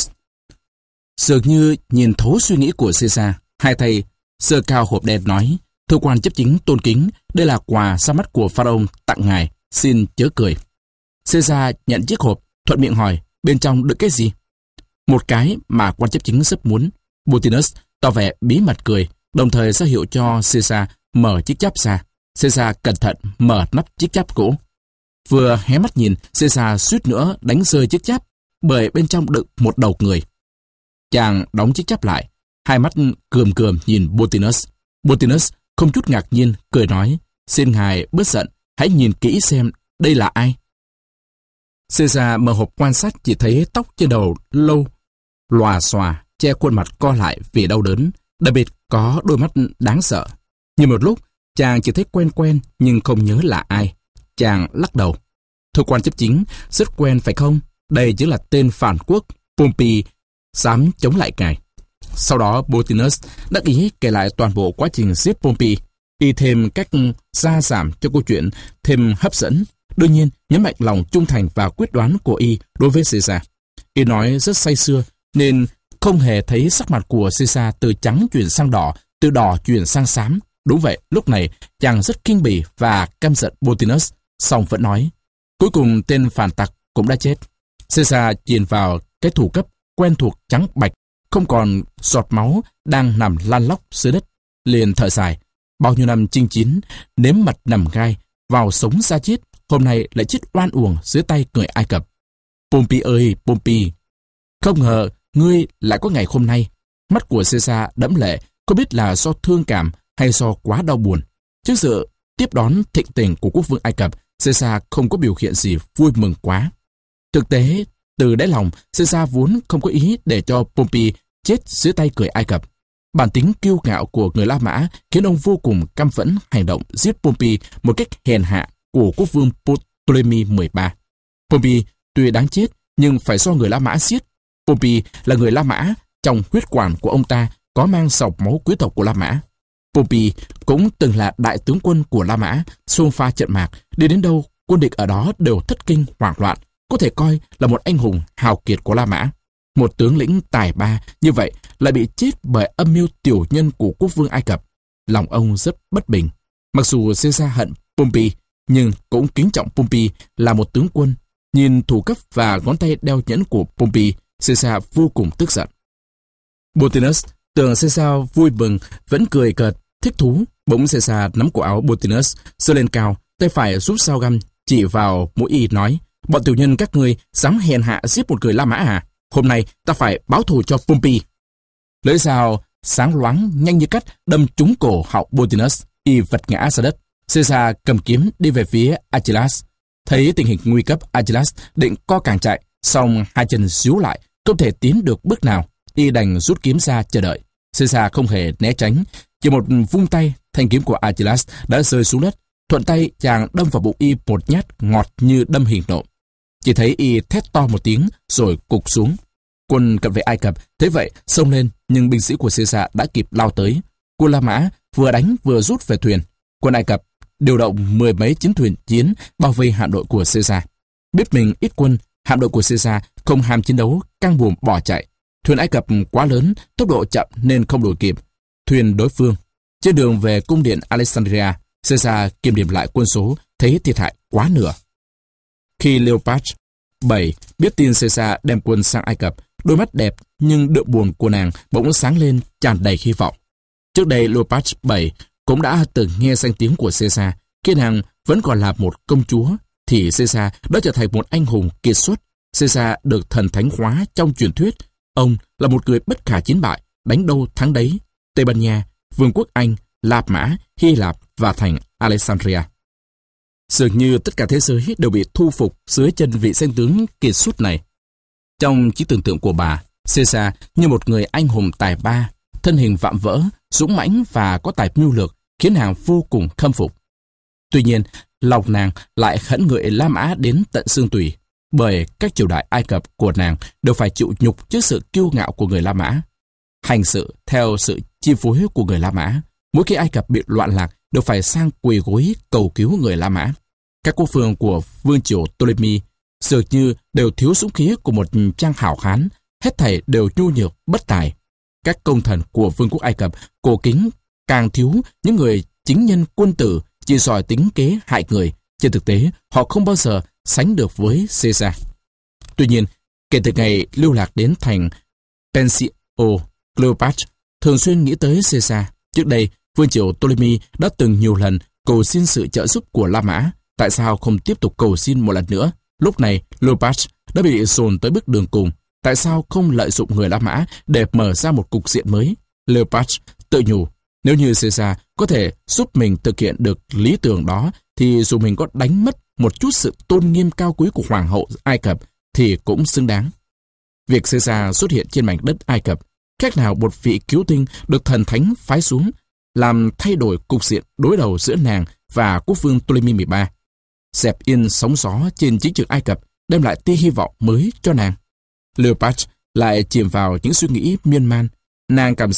dường như nhìn thấu suy nghĩ của Caesar, hai tay giơ cao hộp đen nói: Thưa quan chấp chính tôn kính, đây là quà ra mắt của Pharaoh tặng ngài, xin chớ cười. Caesar nhận chiếc hộp, thuận miệng hỏi: Bên trong đựng cái gì? Một cái mà quan chấp chính rất muốn. Montanus tỏ vẻ bí mật cười, đồng thời ra hiệu cho Caesar mở chiếc cháp ra. Caesar cẩn thận mở nắp chiếc cháp cũ. Vừa hé mắt nhìn, Caesar suýt nữa đánh rơi chiếc cháp, bởi bên trong đựng một đầu người. Chàng đóng chiếc cháp lại, hai mắt cườm cườm nhìn Montanus. Montanus không chút ngạc nhiên, cười nói: Xin ngài bớt giận, hãy nhìn kỹ xem đây là ai. Caesar mở hộp quan sát, chỉ thấy tóc trên đầu lâu lòa xòa, che khuôn mặt co lại vì đau đớn, đặc biệt có đôi mắt đáng sợ. Nhưng một lúc, chàng chỉ thấy quen quen nhưng không nhớ là ai. Chàng lắc đầu: Thưa quan chấp chính, rất quen phải không? Đây chính là tên phản quốc Pompey dám chống lại ngài. Sau đó Montanus đắc ý kể lại toàn bộ quá trình giết Pompey. Y thêm cách gia giảm cho câu chuyện thêm hấp dẫn, đương nhiên nhấn mạnh lòng trung thành và quyết đoán của Y đối với Caesar. Y nói rất say sưa nên không hề thấy sắc mặt của Caesar từ trắng chuyển sang đỏ, từ đỏ chuyển sang xám. Đúng vậy, lúc này chàng rất kinh bỉ và căm giận Pothinus, song vẫn nói, cuối cùng tên phản tặc cũng đã chết. Caesar nhìn vào cái thủ cấp quen thuộc trắng bạch, không còn giọt máu đang nằm lăn lóc dưới đất, liền thở dài. Bao nhiêu năm chinh chiến, nếm mật nằm gai, vào sống ra chết, hôm nay lại chết oan uổng dưới tay người Ai Cập. Pompey ơi, Pompey, không ngờ ngươi lại có ngày hôm nay. Mắt của Caesar đẫm lệ, không biết là do thương cảm hay do quá đau buồn. Trước sự tiếp đón thịnh tình của quốc vương Ai Cập, Caesar không có biểu hiện gì vui mừng quá. Thực tế, từ đáy lòng, Caesar vốn không có ý để cho Pompey chết dưới tay người Ai Cập. Bản tính kiêu ngạo của người La Mã khiến ông vô cùng căm phẫn hành động giết Pompey một cách hèn hạ của quốc vương Ptolemy mười ba. Pompey tuy đáng chết nhưng phải do người La Mã giết. Pompey là người La Mã, trong huyết quản của ông ta có mang dòng máu quý tộc của La Mã. Pompey cũng từng là đại tướng quân của La Mã, xung pha trận mạc, đi đến đâu quân địch ở đó đều thất kinh hoảng loạn, có thể coi là một anh hùng hào kiệt của La Mã. Một tướng lĩnh tài ba như vậy lại bị chết bởi âm mưu tiểu nhân của quốc vương Ai Cập. Lòng ông rất bất bình. Mặc dù Caesar hận Pompey, nhưng cũng kính trọng Pompey là một tướng quân. Nhìn thủ cấp và ngón tay đeo nhẫn của Pompey, Caesar vô cùng tức giận. Pothinus tưởng Caesar vui mừng, vẫn cười cợt, thích thú. Bỗng Caesar nắm cổ áo Pothinus, giơ lên cao, tay phải rút dao găm, chỉ vào mũi Y nói, bọn tiểu nhân các ngươi dám hèn hạ giết một người La Mã à? Hôm nay ta phải báo thù cho Pompey. Lưỡi dao sáng loáng nhanh như cắt đâm trúng cổ họng Pothinus, Y vật ngã ra đất. Caesar cầm kiếm đi về phía Achillas. Thấy tình hình nguy cấp, Achillas định co càng chạy, song hai chân díu lại, không thể tiến được bước nào. Y đành rút kiếm ra chờ đợi. Caesar không hề né tránh, chỉ một vung tay, thanh kiếm của Achillas đã rơi xuống đất. Thuận tay chàng đâm vào bụng Y một nhát ngọt như đâm hình nộ. Chỉ thấy Y thét to một tiếng rồi cục xuống. Quân cận vệ Ai Cập thấy vậy xông lên, nhưng binh sĩ của Caesar đã kịp lao tới. Quân La Mã vừa đánh vừa rút về thuyền. Quân Ai Cập điều động mười mấy chiến thuyền chiến bao vây hạm đội của Caesar. Biết mình ít quân, hạm đội của Caesar không ham chiến đấu, căng buồm bỏ chạy. Thuyền Ai Cập quá lớn, tốc độ chậm nên không đuổi kịp thuyền đối phương. Trên đường về cung điện Alexandria, Caesar kiểm điểm lại quân số, thấy thiệt hại quá nửa. Khi Cleopatra bảy biết tin Caesar đem quân sang Ai Cập, đôi mắt đẹp nhưng đượm buồn của nàng bỗng sáng lên tràn đầy hy vọng. Trước đây Cleopatra bảy cũng đã từng nghe danh tiếng của Caesar. Khi nàng vẫn còn là một công chúa, thì Caesar đã trở thành một anh hùng kiệt xuất. Caesar được thần thánh hóa trong truyền thuyết. Ông là một người bất khả chiến bại, đánh đâu thắng đấy. Tây Ban Nha, Vương quốc Anh, La Mã, Hy Lạp và thành Alexandria. Dường như tất cả thế giới đều bị thu phục dưới chân vị danh tướng kiệt xuất này. Trong trí tưởng tượng của bà, Caesar như một người anh hùng tài ba, thân hình vạm vỡ, dũng mãnh và có tài mưu lược, khiến nàng vô cùng khâm phục. Tuy nhiên, lòng nàng lại hẫn ngợi La Mã đến tận xương tủy, bởi các triều đại Ai Cập của nàng đều phải chịu nhục trước sự kiêu ngạo của người La Mã. Hành sự theo sự chi phối của người La Mã, mỗi khi Ai Cập bị loạn lạc đều phải sang quỳ gối cầu cứu người La Mã. Các quốc vương của vương triều Ptolemy dường như đều thiếu dũng khí của một trang hảo hán, hết thảy đều nhu nhược bất tài. Các công thần của vương quốc Ai Cập cổ kính càng thiếu những người chính nhân quân tử, chỉ giỏi tính kế hại người. Trên thực tế, họ không bao giờ sánh được với Caesar. Tuy nhiên, kể từ ngày lưu lạc đến thành Pensio, Cleopatra thường xuyên nghĩ tới Caesar. Trước đây, vương triều Ptolemy đã từng nhiều lần cầu xin sự trợ giúp của La Mã. Tại sao không tiếp tục cầu xin một lần nữa? Lúc này, Cleopatra đã bị dồn tới bước đường cùng. Tại sao không lợi dụng người La Mã để mở ra một cục diện mới? Cleopatra tự nhủ, nếu như Caesar có thể giúp mình thực hiện được lý tưởng đó, thì dù mình có đánh mất một chút sự tôn nghiêm cao quý của hoàng hậu Ai Cập, thì cũng xứng đáng. Việc Caesar xuất hiện trên mảnh đất Ai Cập, khác nào một vị cứu tinh được thần thánh phái xuống, làm thay đổi cục diện đối đầu giữa nàng và quốc vương Ptolemy mười ba. Dẹp yên sóng gió trên chiến trường Ai Cập, đem lại tia hy vọng mới cho nàng. Cleopatra lại chìm vào những suy nghĩ miên man. Nàng cảm giác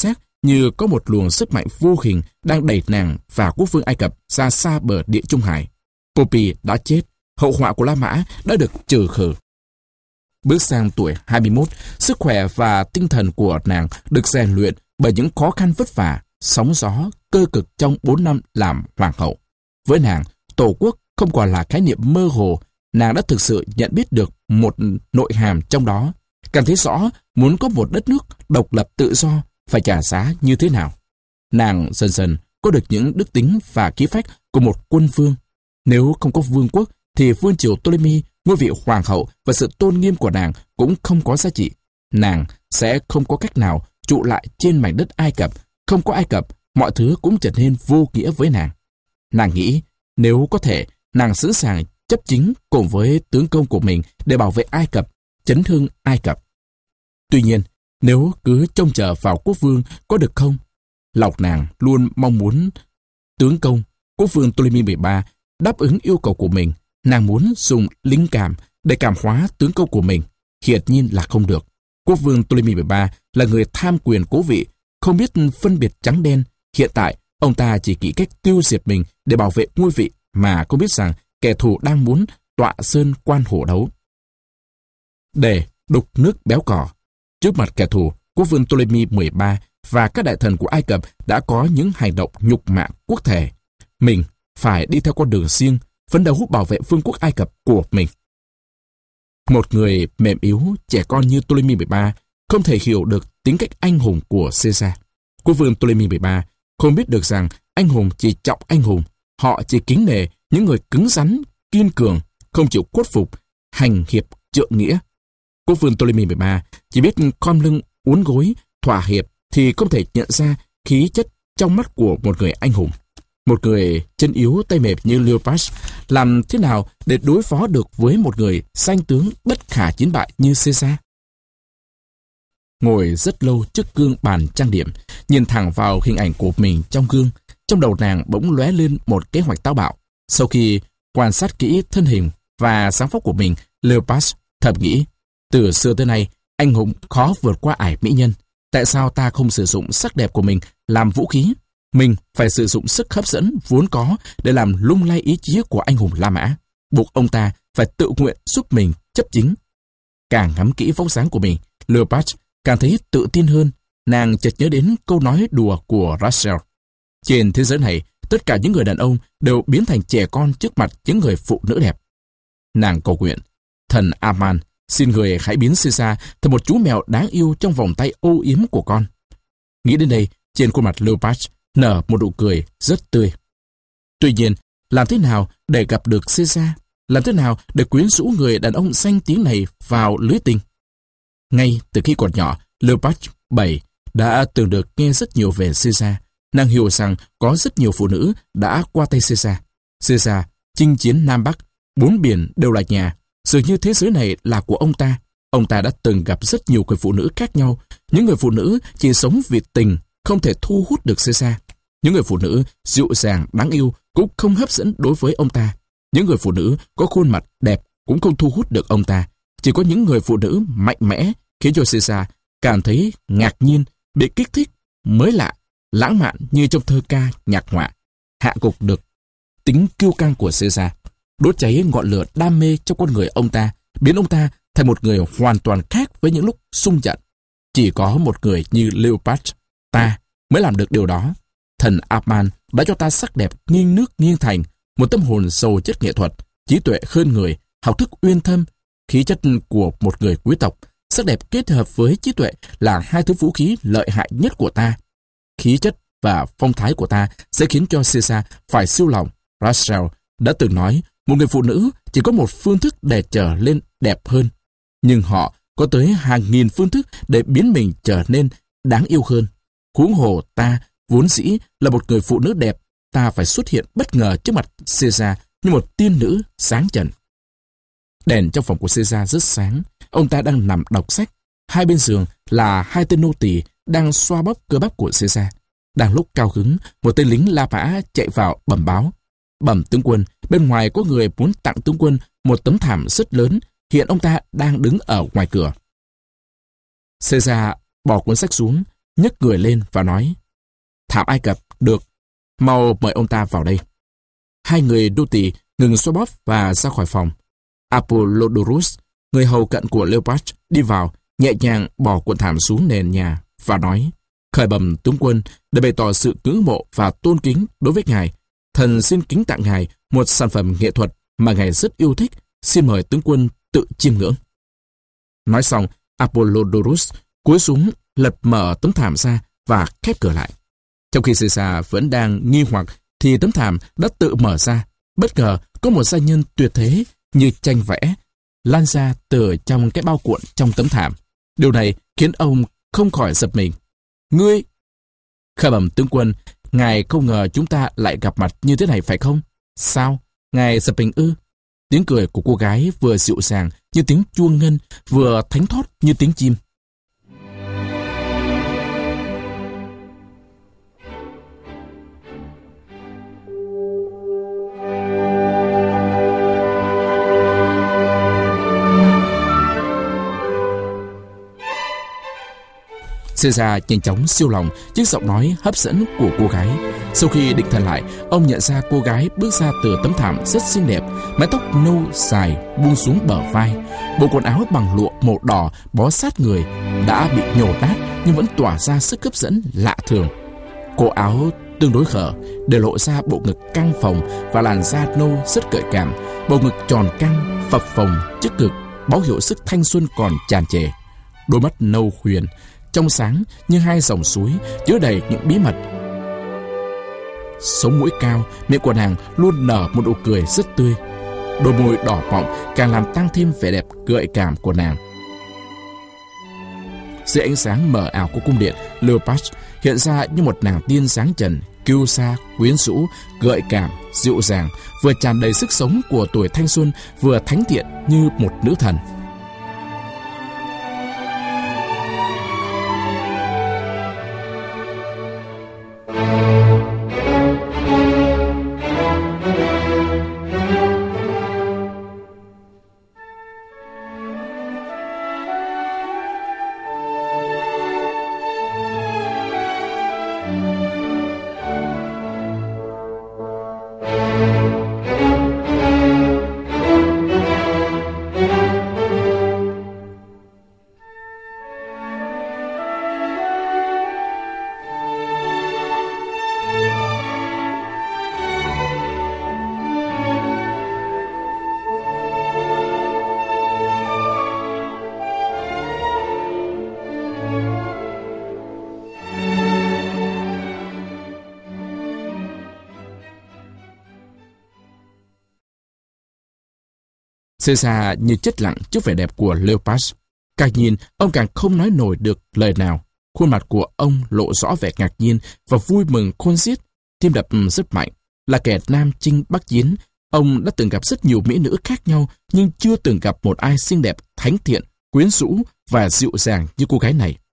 như có một luồng sức mạnh vô hình đang đẩy nàng và quốc vương Ai Cập ra xa bờ Địa Trung Hải. Pompey đã chết, hậu họa của La Mã đã được trừ khử. Bước sang tuổi hai mươi mốt, sức khỏe và tinh thần của nàng được rèn luyện bởi những khó khăn vất vả, sóng gió, cơ cực trong bốn năm làm hoàng hậu. Với nàng, tổ quốc không còn là khái niệm mơ hồ, nàng đã thực sự nhận biết được một nội hàm trong đó, càng thấy rõ muốn có một đất nước độc lập tự do phải trả giá như thế nào. Nàng dần dần có được những đức tính và khí phách của một quân vương. Nếu không có vương quốc, thì vương triều Ptolemy, ngôi vị hoàng hậu và sự tôn nghiêm của nàng cũng không có giá trị. Nàng sẽ không có cách nào trụ lại trên mảnh đất Ai Cập. Không có Ai Cập, mọi thứ cũng trở nên vô nghĩa với nàng. Nàng nghĩ, nếu có thể, nàng sẵn sàng chấp chính cùng với tướng công của mình để bảo vệ Ai Cập, chấn hưng Ai Cập. Tuy nhiên, nếu cứ trông chờ vào quốc vương có được không? Lòng nàng luôn mong muốn tướng công, quốc vương Ptolemy mười ba, đáp ứng yêu cầu của mình. Nàng muốn dùng linh cảm để cảm hóa tướng công của mình. Hiển nhiên là không được. Quốc vương Ptolemy mười ba là người tham quyền cố vị, không biết phân biệt trắng đen. Hiện tại, ông ta chỉ nghĩ cách tiêu diệt mình để bảo vệ ngôi vị, mà không biết rằng kẻ thù đang muốn tọa sơn quan hổ đấu. Để đục nước béo cò. Trước mặt kẻ thù, quốc vương Ptolemy mười ba và các đại thần của Ai Cập đã có những hành động nhục mạ quốc thể. Mình phải đi theo con đường riêng, phấn đấu bảo vệ vương quốc Ai Cập của mình. Một người mềm yếu, trẻ con như Ptolemy mười ba không thể hiểu được tính cách anh hùng của Caesar. Quốc vương Ptolemy mười ba không biết được rằng anh hùng chỉ trọng anh hùng. Họ chỉ kính nể những người cứng rắn, kiên cường, không chịu khuất phục, hành hiệp trượng nghĩa. Quốc vương Ptolemy mười ba chỉ biết khom lưng, uốn gối, thỏa hiệp thì không thể nhận ra khí chất trong mắt của một người anh hùng. Một người chân yếu tay mềm như Leopas làm thế nào để đối phó được với một người danh tướng bất khả chiến bại như Caesar? Ngồi rất lâu trước gương bàn trang điểm, nhìn thẳng vào hình ảnh của mình trong gương, trong đầu nàng bỗng lóe lên một kế hoạch táo bạo. Sau khi quan sát kỹ thân hình và sáng phóc của mình, Leopas thầm nghĩ, từ xưa tới nay, anh hùng khó vượt qua ải mỹ nhân. Tại sao ta không sử dụng sắc đẹp của mình làm vũ khí? Mình phải sử dụng sức hấp dẫn vốn có để làm lung lay ý chí của anh hùng La Mã, buộc ông ta phải tự nguyện giúp mình chấp chính. Càng ngắm kỹ vóc dáng của mình, Leopas càng thấy tự tin hơn. Nàng chợt nhớ đến câu nói đùa của Rachel. Trên thế giới này, tất cả những người đàn ông đều biến thành trẻ con trước mặt những người phụ nữ đẹp. Nàng cầu nguyện, thần Aman, xin người hãy biến Caesar thành một chú mèo đáng yêu trong vòng tay âu yếm của con. Nghĩ đến đây, trên khuôn mặt Leopas nở một nụ cười rất tươi. Tuy nhiên, làm thế nào để gặp được Caesar? Làm thế nào để quyến rũ người đàn ông danh tiếng này vào lưới tình? Ngay từ khi còn nhỏ, Leopas bảy đã từng được nghe rất nhiều về Caesar. Nàng hiểu rằng có rất nhiều phụ nữ đã qua tay Caesar. Caesar chinh chiến Nam Bắc, bốn biển đều là nhà. Dường như thế giới này là của ông ta. Ông ta đã từng gặp rất nhiều người phụ nữ khác nhau. Những người phụ nữ chỉ sống vì tình, không thể thu hút được Caesar. Những người phụ nữ dịu dàng, đáng yêu cũng không hấp dẫn đối với ông ta. Những người phụ nữ có khuôn mặt đẹp cũng không thu hút được ông ta. Chỉ có những người phụ nữ mạnh mẽ khiến cho Caesar cảm thấy ngạc nhiên, bị kích thích, mới lạ, lãng mạn như trong thơ ca nhạc họa. Hạ gục được tính kiêu căng của Caesar, đốt cháy ngọn lửa đam mê trong con người ông ta, biến ông ta thành một người hoàn toàn khác với những lúc xung trận. Chỉ có một người như Leopas ta mới làm được điều đó. Thần Aman đã cho ta sắc đẹp nghiêng nước nghiêng thành, một tâm hồn giàu chất nghệ thuật, trí tuệ hơn người, học thức uyên thâm, khí chất của một người quý tộc. Sắc đẹp kết hợp với trí tuệ là hai thứ vũ khí lợi hại nhất của ta. Khí chất và phong thái của ta sẽ khiến cho Caesar phải siêu lòng. Rachel đã từng nói, một người phụ nữ chỉ có một phương thức để trở lên đẹp hơn, nhưng họ có tới hàng nghìn phương thức để biến mình trở nên đáng yêu hơn. Huống hồ ta vốn dĩ là một người phụ nữ đẹp, ta phải xuất hiện bất ngờ trước mặt Caesar như một tiên nữ sáng trần. Đèn trong phòng của Caesar rất sáng. Ông ta đang nằm đọc sách. Hai bên giường là hai tên nô tỳ đang xoa bóp cơ bắp của Caesar. Đang lúc cao hứng, một tên lính La Mã chạy vào bẩm báo. Bẩm tướng quân, bên ngoài có người muốn tặng tướng quân một tấm thảm rất lớn. Hiện ông ta đang đứng ở ngoài cửa. Caesar bỏ cuốn sách xuống, nhấc người lên và nói: Thảm Ai Cập, được, mau mời ông ta vào đây. Hai người đô tỳ ngừng xoa bóp và ra khỏi phòng. Apollodorus, người hầu cận của Cleopatra, đi vào, nhẹ nhàng bỏ cuộn thảm xuống nền nhà và nói: Khởi bẩm tướng quân, để bày tỏ sự ngưỡng mộ và tôn kính đối với ngài, thần xin kính tặng ngài một sản phẩm nghệ thuật mà ngài rất yêu thích, xin mời tướng quân tự chiêm ngưỡng. Nói xong, Apollodorus cúi xuống lật mở tấm thảm ra và khép cửa lại. Trong khi Caesar vẫn đang nghi hoặc thì tấm thảm đã tự mở ra. Bất ngờ có một gia nhân tuyệt thế như tranh vẽ lan ra từ trong cái bao cuộn trong tấm thảm. Điều này khiến ông không khỏi giật mình. Ngươi! Khởi bẩm tướng quân, ngài không ngờ chúng ta lại gặp mặt như thế này phải không? Sao? Ngài giật mình ư? Tiếng cười của cô gái vừa dịu dàng như tiếng chuông ngân, vừa thánh thót như tiếng chim. Caesar nhanh chóng siêu lòng trước giọng nói hấp dẫn của cô gái. Sau khi định thần lại, ông nhận ra cô gái bước ra từ tấm thảm rất xinh đẹp, mái tóc nâu dài buông xuống bờ vai, bộ quần áo bằng lụa màu đỏ bó sát người đã bị nhổ nát nhưng vẫn tỏa ra sức hấp dẫn lạ thường. Cổ áo tương đối khở để lộ ra bộ ngực căng phồng và làn da nâu rất gợi cảm, bộ ngực tròn căng phập phồng trước ngực báo hiệu sức thanh xuân còn tràn trề. Đôi mắt nâu huyền trong sáng như hai dòng suối chứa đầy những bí mật. Sống mũi cao, miệng của nàng luôn nở một nụ cười rất tươi. Đôi môi đỏ mọng càng làm tăng thêm vẻ đẹp gợi cảm của nàng. Dưới ánh sáng mờ ảo của cung điện, Cleopatra hiện ra như một nàng tiên dáng trần, kiêu sa, quyến rũ, gợi cảm, dịu dàng, vừa tràn đầy sức sống của tuổi thanh xuân, vừa thánh thiện như một nữ thần. Caesar như chết lặng trước vẻ đẹp của Cleopatra. Càng nhìn, ông càng không nói nổi được lời nào. Khuôn mặt của ông lộ rõ vẻ ngạc nhiên và vui mừng khôn xiết, tim đập rất mạnh. Là kẻ nam chinh bắc chiến, ông đã từng gặp rất nhiều mỹ nữ khác nhau, nhưng chưa từng gặp một ai xinh đẹp, thánh thiện, quyến rũ và dịu dàng như cô gái này.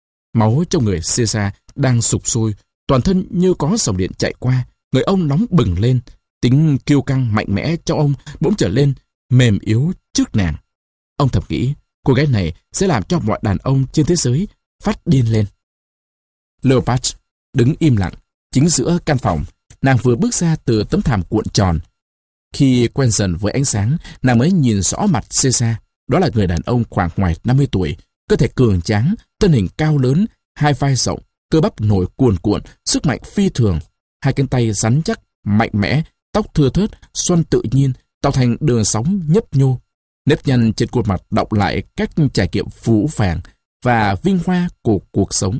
Máu trong người Caesar đang sục sôi, toàn thân như có dòng điện chạy qua, người ông nóng bừng lên, tính kiêu căng mạnh mẽ trong ông bỗng trở lên mềm yếu trước nàng. Ông thầm nghĩ, cô gái này sẽ làm cho mọi đàn ông trên thế giới phát điên lên. Cleopatra đứng im lặng chính giữa căn phòng. Nàng vừa bước ra từ tấm thảm cuộn tròn. Khi quen dần với ánh sáng, nàng mới nhìn rõ mặt Caesar. Đó là người đàn ông khoảng ngoài năm mươi tuổi, cơ thể cường tráng, thân hình cao lớn, hai vai rộng, cơ bắp nổi cuồn cuộn, sức mạnh phi thường, hai cánh tay rắn chắc, mạnh mẽ, tóc thưa thớt, xoăn tự nhiên, tạo thành đường sóng nhấp nhô. Nếp nhăn trên khuôn mặt đọng lại các trải nghiệm phũ phàng và vinh hoa của cuộc sống.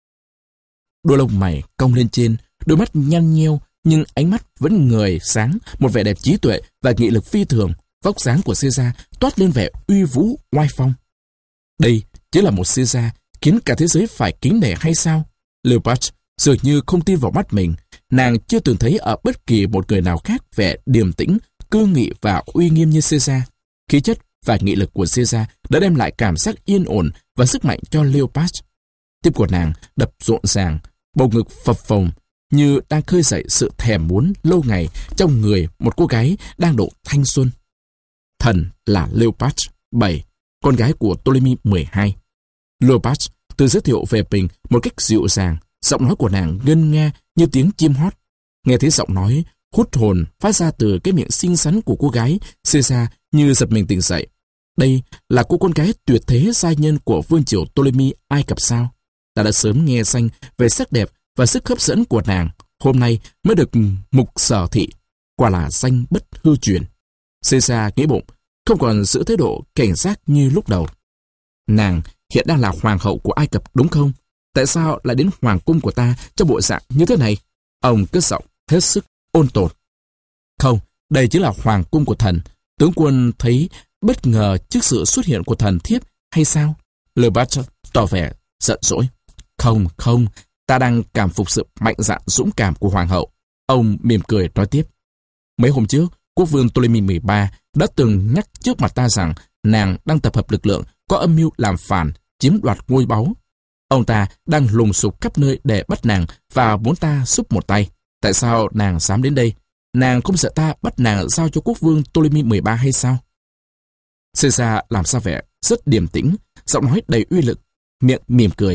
Đôi lông mày cong lên trên, đôi mắt nhăn nheo nhưng ánh mắt vẫn ngời sáng, một vẻ đẹp trí tuệ và nghị lực phi thường. Vóc dáng của Caesar toát lên vẻ uy vũ oai phong. Đây chính là một Caesar khiến cả thế giới phải kính nể hay sao? Cleopatra dường như không tin vào mắt mình. Nàng chưa từng thấy ở bất kỳ một người nào khác vẻ điềm tĩnh, cương nghị và uy nghiêm như Caesar. Khí chất và nghị lực của Caesar đã đem lại cảm giác yên ổn và sức mạnh cho Cleopatra. Tim của nàng đập rộn ràng, bầu ngực phập phồng như đang khơi dậy sự thèm muốn lâu ngày trong người một cô gái đang độ thanh xuân. Thần là Cleopatra bảy, con gái của Ptolemy mười hai. Cleopatra tự giới thiệu về mình một cách dịu dàng, giọng nói của nàng ngân nga như tiếng chim hót. Nghe thấy giọng nói hút hồn phát ra từ cái miệng xinh xắn của cô gái, Caesar như giật mình tỉnh dậy. Đây là cô con gái tuyệt thế giai nhân của vương triều Ptolemy Ai Cập sao? Ta đã sớm nghe danh về sắc đẹp và sức hấp dẫn của nàng, hôm nay mới được mục sở thị, quả là danh bất hư truyền. Caesar nghĩ bụng, không còn giữ thái độ cảnh giác như lúc đầu. Nàng hiện đang là hoàng hậu của Ai Cập đúng không? Tại sao lại đến hoàng cung của ta trong bộ dạng như thế này? Ông cất giọng hết sức ôn tồn. Không, đây chính là hoàng cung của thần. Tướng quân thấy bất ngờ trước sự xuất hiện của thần thiếp hay sao? Cleopatra tỏ vẻ giận dỗi. Không, không, ta đang cảm phục sự mạnh dạn dũng cảm của hoàng hậu. Ông mỉm cười nói tiếp. Mấy hôm trước, quốc vương Ptolemy mười ba đã từng nhắc trước mặt ta rằng nàng đang tập hợp lực lượng có âm mưu làm phản, chiếm đoạt ngôi báu. Ông ta đang lùng sục khắp nơi để bắt nàng và muốn ta giúp một tay. Tại sao nàng dám đến đây? Nàng không sợ ta bắt nàng giao cho quốc vương Ptolemy mười ba hay sao? Caesar làm ra vẻ rất điềm tĩnh, giọng nói đầy uy lực, miệng mỉm cười.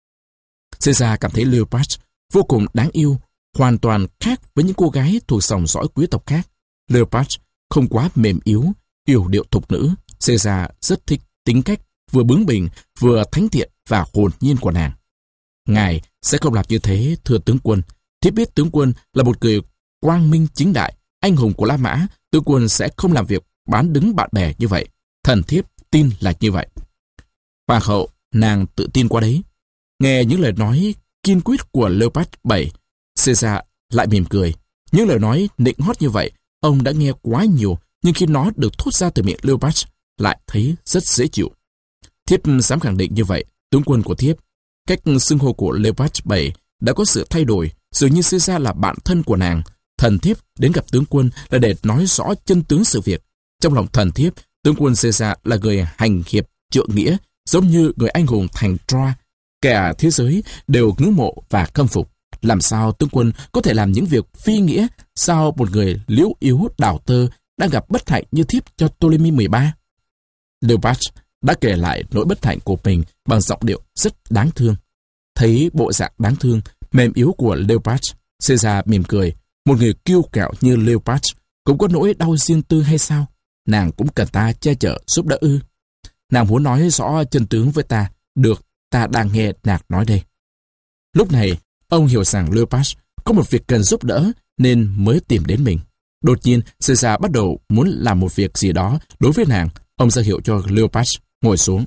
Caesar cảm thấy Cleopatra vô cùng đáng yêu, hoàn toàn khác với những cô gái thuộc dòng dõi quý tộc khác. Cleopatra không quá mềm yếu, yểu điệu thục nữ. Caesar rất thích tính cách vừa bướng bỉnh, vừa thánh thiện và hồn nhiên của nàng. Ngài sẽ không làm như thế, thưa tướng quân. Thiếp biết tướng quân là một người quang minh chính đại, anh hùng của La Mã. Tướng quân sẽ không làm việc bán đứng bạn bè như vậy. Thần thiếp tin là như vậy. Hoàng hậu, nàng tự tin quá đấy. Nghe những lời nói kiên quyết của Cleopatra bảy, Caesar lại mỉm cười. Những lời nói nịnh hót như vậy, ông đã nghe quá nhiều, nhưng khi nó được thốt ra từ miệng Cleopatra, lại thấy rất dễ chịu. Thiếp dám khẳng định như vậy, tướng quân của thiếp. Cách xưng hô của Cleopatra bảy đã có sự thay đổi, dường như Caesar là bạn thân của nàng. Thần thiếp đến gặp tướng quân là để nói rõ chân tướng sự việc. Trong lòng thần thiếp, tướng quân Caesar là người hành hiệp trượng nghĩa, giống như người anh hùng thành Troa. Cả thế giới đều ngưỡng mộ và khâm phục. Làm sao tướng quân có thể làm những việc phi nghĩa? Sao một người liễu yếu đào tơ đang gặp bất hạnh như thiếp cho Ptolemy mười ba? Cleopatra đã kể lại nỗi bất hạnh của mình bằng giọng điệu rất đáng thương. Thấy bộ dạng đáng thương, mềm yếu của Cleopatra, Caesar mỉm cười. Một người kiêu cạo như Cleopatra cũng có nỗi đau riêng tư hay sao? Nàng cũng cần ta che chở giúp đỡ ư? Nàng muốn nói rõ chân tướng với ta. Được, ta đang nghe nàng nói đây. Lúc này, ông hiểu rằng Cleopatra có một việc cần giúp đỡ nên mới tìm đến mình. Đột nhiên, Caesar bắt đầu muốn làm một việc gì đó đối với nàng. Ông ra hiệu cho Cleopatra ngồi xuống.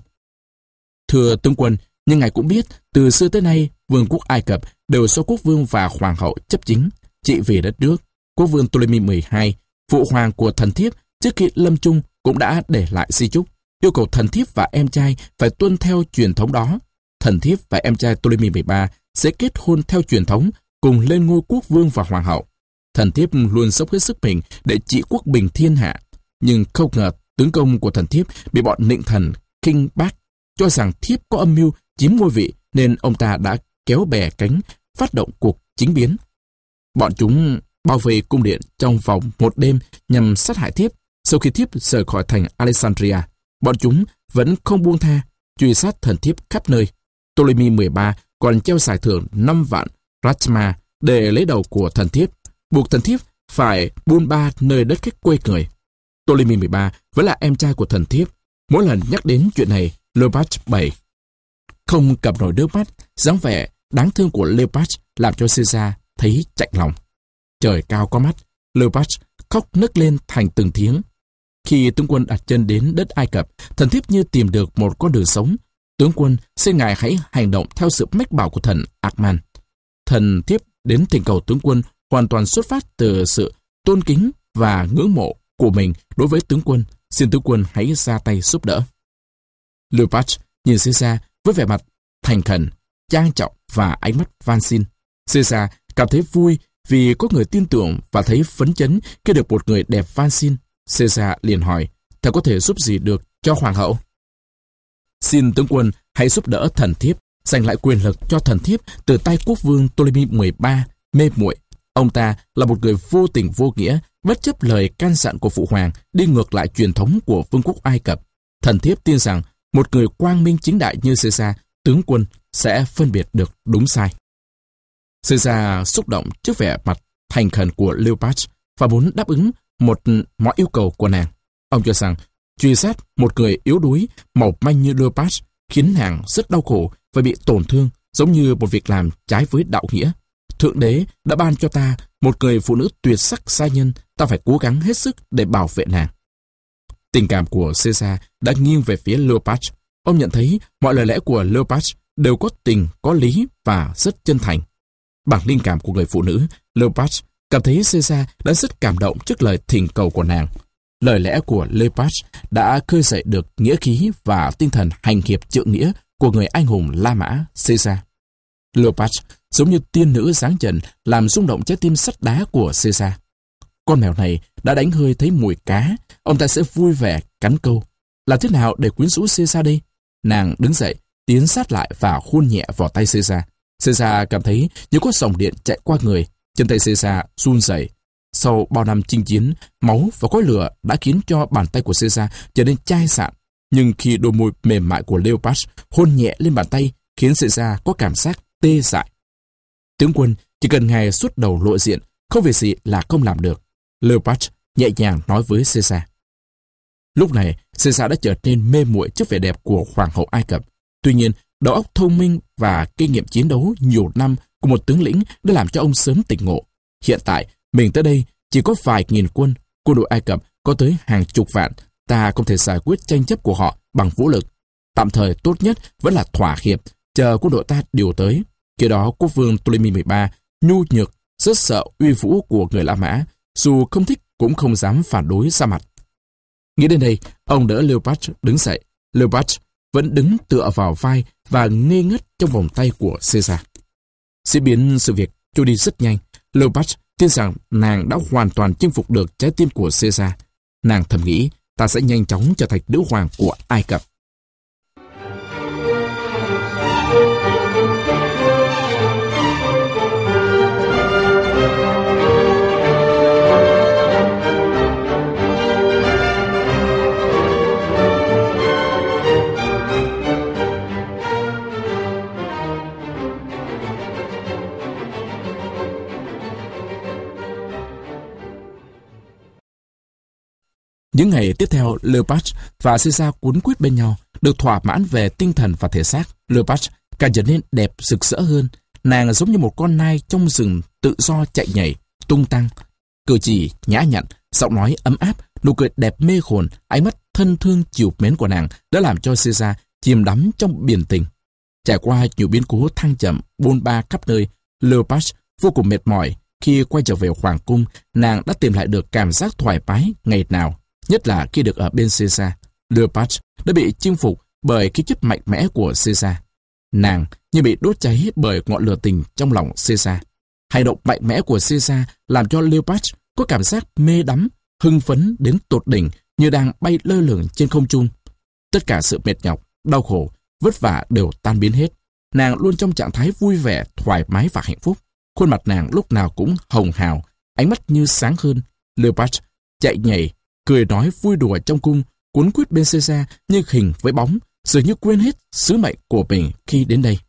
Thưa tướng quân, nhưng ngài cũng biết, từ xưa tới nay, vương quốc Ai Cập đều do quốc vương và hoàng hậu chấp chính, trị vì đất nước. Quốc vương Ptolemy mười hai, phụ hoàng của thần thiếp, trước khi lâm chung cũng đã để lại di chúc, yêu cầu thần thiếp và em trai phải tuân theo truyền thống đó. Thần thiếp và em trai Ptolemy mười ba sẽ kết hôn theo truyền thống, cùng lên ngôi quốc vương và hoàng hậu. Thần thiếp luôn dốc hết sức mình để trị quốc bình thiên hạ, nhưng không ngờ tướng công của thần thiếp bị bọn nịnh thần khinh bác, cho rằng thiếp có âm mưu chiếm ngôi vị, nên ông ta đã kéo bè cánh phát động cuộc chính biến. Bọn chúng bao vây cung điện trong vòng một đêm nhằm sát hại thiếp. Sau khi thiếp rời khỏi thành Alexandria, bọn chúng vẫn không buông tha, truy sát thần thiếp khắp nơi. Ptolemy mười ba còn treo giải thưởng năm vạn drachma để lấy đầu của thần thiếp, buộc thần thiếp phải buôn ba nơi đất khách quê người. Ptolemy mười ba vẫn là em trai của thần thiếp. Mỗi lần nhắc đến chuyện này, Cleopatra bảy không cầm nổi nước mắt. Dáng vẻ đáng thương của Cleopatra làm cho Caesar thấy chạnh lòng. Trời cao có mắt, Cleopatra khóc nức lên thành từng tiếng. Khi tướng quân đặt chân đến đất Ai Cập, thần thiếp như tìm được một con đường sống. Tướng quân, xin ngài hãy hành động theo sự mách bảo của thần Ackman. Thần thiếp đến thỉnh cầu tướng quân hoàn toàn xuất phát từ sự tôn kính và ngưỡng mộ của mình đối với tướng quân. Xin tướng quân hãy ra tay giúp đỡ. Cleopatra nhìn Caesar với vẻ mặt thành khẩn, trang trọng và ánh mắt van xin. Caesar cảm thấy vui vì có người tin tưởng và thấy phấn chấn khi được một người đẹp van xin. Caesar liền hỏi, ta có thể giúp gì được cho hoàng hậu? Xin tướng quân hãy giúp đỡ thần thiếp, giành lại quyền lực cho thần thiếp từ tay quốc vương Ptolemy mười ba mê muội. Ông ta là một người vô tình vô nghĩa, bất chấp lời can dặn của phụ hoàng, đi ngược lại truyền thống của vương quốc Ai Cập. Thần thiếp tin rằng một người quang minh chính đại như Caesar tướng quân sẽ phân biệt được đúng sai. Caesar xúc động trước vẻ mặt thành khẩn của Cleopatra và muốn đáp ứng một mọi yêu cầu của nàng. Ông cho rằng truy sát một người yếu đuối, mỏng manh như Cleopatra khiến nàng rất đau khổ và bị tổn thương, giống như một việc làm trái với đạo nghĩa. Thượng đế đã ban cho ta một người phụ nữ tuyệt sắc giai nhân, ta phải cố gắng hết sức để bảo vệ nàng. Tình cảm của Caesar đã nghiêng về phía Cleopatra. Ông nhận thấy mọi lời lẽ của Cleopatra đều có tình, có lý và rất chân thành. Bằng linh cảm của người phụ nữ, Cleopatra cảm thấy Caesar đã rất cảm động trước lời thỉnh cầu của nàng. Lời lẽ của Cleopatra đã khơi dậy được nghĩa khí và tinh thần hành hiệp trượng nghĩa của người anh hùng La Mã Caesar. Cleopatra giống như tiên nữ giáng trần làm rung động trái tim sắt đá của Caesar. Con mèo này đã đánh hơi thấy mùi cá, ông ta sẽ vui vẻ cắn câu. Làm thế nào để quyến rũ Caesar đây? Nàng đứng dậy, tiến sát lại và hôn nhẹ vào tay Caesar. Caesar cảm thấy như có dòng điện chạy qua người, chân tay Caesar run rẩy. Sau bao năm chinh chiến, máu và khói lửa đã khiến cho bàn tay của Caesar trở nên chai sạn. Nhưng khi đôi môi mềm mại của Cleopatra hôn nhẹ lên bàn tay, khiến Caesar có cảm giác tê dại. Tướng quân chỉ cần ngài xuất đầu lộ diện, không việc gì là không làm được, Cleopatra nhẹ nhàng nói với Caesar. Lúc này, Caesar đã trở nên mê muội trước vẻ đẹp của hoàng hậu Ai Cập. Tuy nhiên, đầu óc thông minh và kinh nghiệm chiến đấu nhiều năm của một tướng lĩnh đã làm cho ông sớm tỉnh ngộ. Hiện tại, mình tới đây chỉ có vài nghìn quân, quân đội Ai Cập có tới hàng chục vạn, ta không thể giải quyết tranh chấp của họ bằng vũ lực. Tạm thời tốt nhất vẫn là thỏa hiệp, chờ quân đội ta điều tới. Khi đó, quốc vương Ptolemy mười ba nhu nhược, rất sợ uy vũ của người La Mã, dù không thích cũng không dám phản đối ra mặt. Nghĩ đến đây, ông đỡ Cleopatra đứng dậy. Cleopatra vẫn đứng tựa vào vai và ngây ngất trong vòng tay của Caesar. Diễn biến sự việc trôi đi rất nhanh. Cleopatra tin rằng nàng đã hoàn toàn chinh phục được trái tim của Caesar. Nàng thầm nghĩ, ta sẽ nhanh chóng trở thành nữ hoàng của Ai Cập. Những ngày tiếp theo, Cleopatra và Caesar cuốn quýt bên nhau, được thỏa mãn về tinh thần và thể xác. Cleopatra càng trở nên đẹp rực rỡ hơn. Nàng giống như một con nai trong rừng tự do chạy nhảy, tung tăng. Cử chỉ nhã nhặn, giọng nói ấm áp, nụ cười đẹp mê hồn, ánh mắt thân thương chiều mến của nàng đã làm cho Caesar chìm đắm trong biển tình. Trải qua nhiều biến cố thăng trầm, bôn ba khắp nơi, Cleopatra vô cùng mệt mỏi. Khi quay trở về hoàng cung, nàng đã tìm lại được cảm giác thoải mái ngày nào. Nhất là khi được ở bên Caesar, Cleopatra đã bị chinh phục bởi khí chất mạnh mẽ của Caesar. Nàng như bị đốt cháy bởi ngọn lửa tình trong lòng Caesar. Hành động mạnh mẽ của Caesar làm cho Cleopatra có cảm giác mê đắm, hưng phấn đến tột đỉnh như đang bay lơ lửng trên không trung. Tất cả sự mệt nhọc, đau khổ, vất vả đều tan biến hết. Nàng luôn trong trạng thái vui vẻ, thoải mái và hạnh phúc. Khuôn mặt nàng lúc nào cũng hồng hào, ánh mắt như sáng hơn. Cleopatra chạy nhảy, cười nói vui đùa trong cung, cuốn quýt bên Caesar như hình với bóng, dường như quên hết sứ mệnh của mình khi đến đây.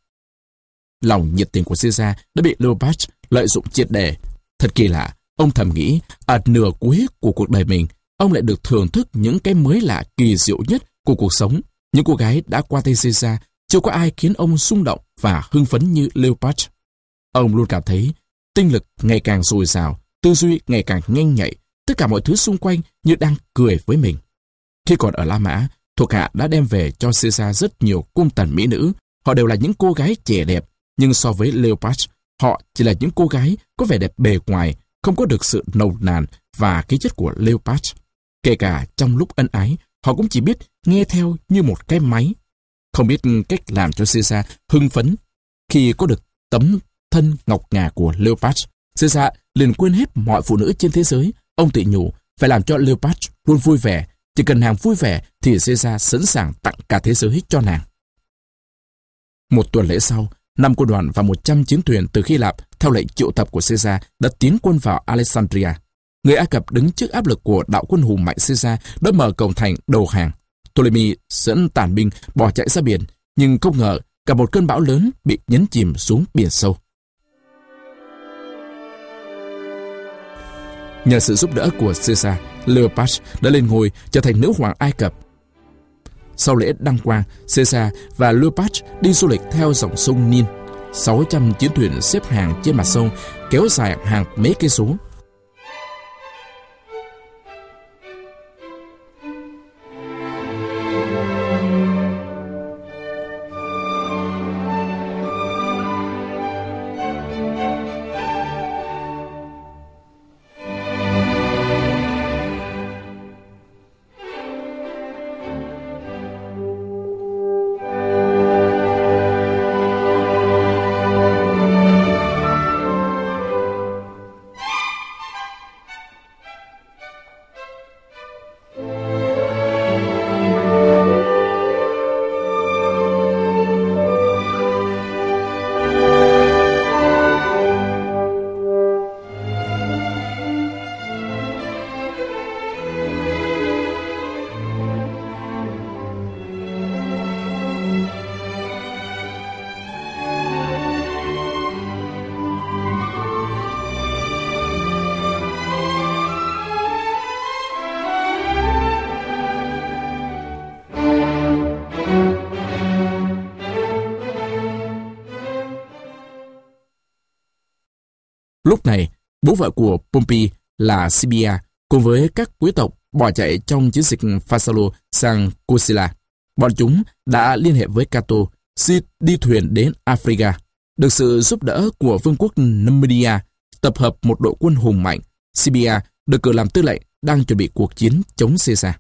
Lòng nhiệt tình của Caesar đã bị Cleopatra lợi dụng triệt để. Thật kỳ lạ, ông thầm nghĩ, ở nửa cuối của cuộc đời mình, ông lại được thưởng thức những cái mới lạ kỳ diệu nhất của cuộc sống. Những cô gái đã qua tay Caesar, chưa có ai khiến ông xung động và hưng phấn như Cleopatra. Ông luôn cảm thấy tinh lực ngày càng dồi dào, tư duy ngày càng nhanh nhạy, tất cả mọi thứ xung quanh như đang cười với mình. Khi còn ở La Mã, thuộc hạ đã đem về cho Caesar rất nhiều cung tần mỹ nữ. Họ đều là những cô gái trẻ đẹp, nhưng so với Cleopatra, họ chỉ là những cô gái có vẻ đẹp bề ngoài, không có được sự nồng nàn và khí chất của Cleopatra. Kể cả trong lúc ân ái, họ cũng chỉ biết nghe theo như một cái máy. Không biết cách làm cho Caesar hưng phấn. Khi có được tấm thân ngọc ngà của Cleopatra, Caesar liền quên hết mọi phụ nữ trên thế giới. Ông tự nhủ phải làm cho Cleopatra luôn vui vẻ. Chỉ cần nàng vui vẻ thì Caesar sẵn sàng tặng cả thế giới cho nàng. Một tuần lễ sau, năm quân đoàn và một trăm chiến thuyền từ Hy Lạp theo lệnh triệu tập của Caesar đã tiến quân vào Alexandria. Người Ai Cập đứng trước áp lực của đạo quân hùng mạnh Caesar đã mở cổng thành đầu hàng. Ptolemy dẫn tàn binh bỏ chạy ra biển, nhưng không ngờ cả một cơn bão lớn bị nhấn chìm xuống biển sâu. Nhờ sự giúp đỡ của Caesar, Cleopatra đã lên ngôi trở thành nữ hoàng Ai Cập. Sau lễ đăng quang, Caesar và Cleopatra đi du lịch theo dòng sông Nin. sáu trăm chiến thuyền xếp hàng trên mặt sông, kéo dài hàng mấy cây số. Lúc này, bố vợ của Pompey là Sibia cùng với các quý tộc bỏ chạy trong chiến dịch Pharsalo sang Cosila. Bọn chúng đã liên hệ với Cato, xin đi thuyền đến Africa. Được sự giúp đỡ của vương quốc Numidia, tập hợp một đội quân hùng mạnh, Sibia được cử làm tư lệnh đang chuẩn bị cuộc chiến chống Caesar.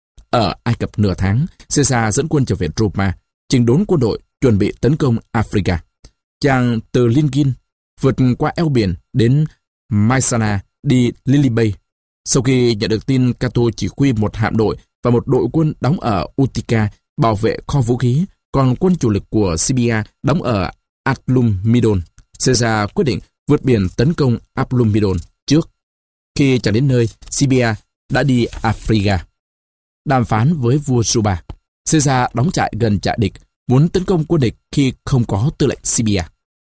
Ở Ai Cập nửa tháng, Caesar dẫn quân trở về Roma, chỉnh đốn quân đội chuẩn bị tấn công Africa. Chàng từ Lingin vượt qua eo biển đến Maisana đi Lily Bay. Sau khi nhận được tin Cato chỉ huy một hạm đội và một đội quân đóng ở Utica bảo vệ kho vũ khí, còn quân chủ lực của Sibia đóng ở Aplumidon, Caesar quyết định vượt biển tấn công Aplumidon trước. Khi chàng đến nơi, Sibia đã đi Africa. Đàm phán với vua Suba, Caesar đóng trại gần trại địch, muốn tấn công quân địch khi không có tư lệnh Sibia.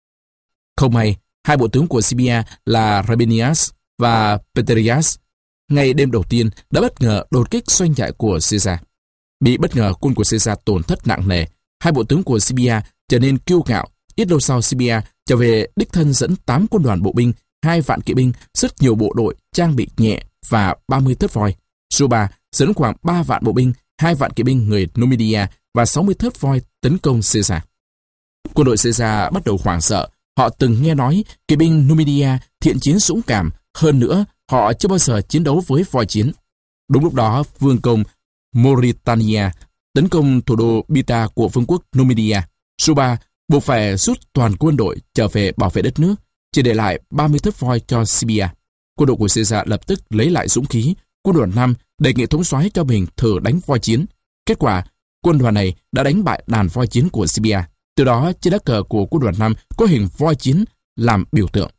Không may, hai bộ tướng của Sibia là Rabinius và Peterias ngày đêm đầu tiên đã bất ngờ đột kích doanh trại của Caesar. Bị bất ngờ, quân của Caesar tổn thất nặng nề. Hai bộ tướng của Sibia trở nên kiêu ngạo. Ít lâu sau, Sibia trở về đích thân dẫn tám quân đoàn bộ binh, hai vạn kỵ binh, rất nhiều bộ đội trang bị nhẹ và ba mươi thớt voi. Suba dẫn khoảng ba vạn bộ binh, hai vạn kỵ binh người Numidia và sáu mươi thớt voi tấn công Caesar. Quân đội Caesar bắt đầu hoảng sợ. Họ từng nghe nói kỵ binh Numidia thiện chiến dũng cảm, hơn nữa họ chưa bao giờ chiến đấu với voi chiến. Đúng lúc đó, vương công Mauritania tấn công thủ đô Bita của vương quốc Numidia. Suba buộc phải rút toàn quân đội trở về bảo vệ đất nước, chỉ để lại ba mươi thớt voi cho Sibia. Quân đội của Caesar lập tức lấy lại dũng khí. Quân đoàn năm đề nghị thống soái cho mình thử đánh voi chiến. Kết quả, quân đoàn này đã đánh bại đàn voi chiến của Sibia. Từ đó, trên lá cờ của quân đoàn năm có hình voi chiến làm biểu tượng.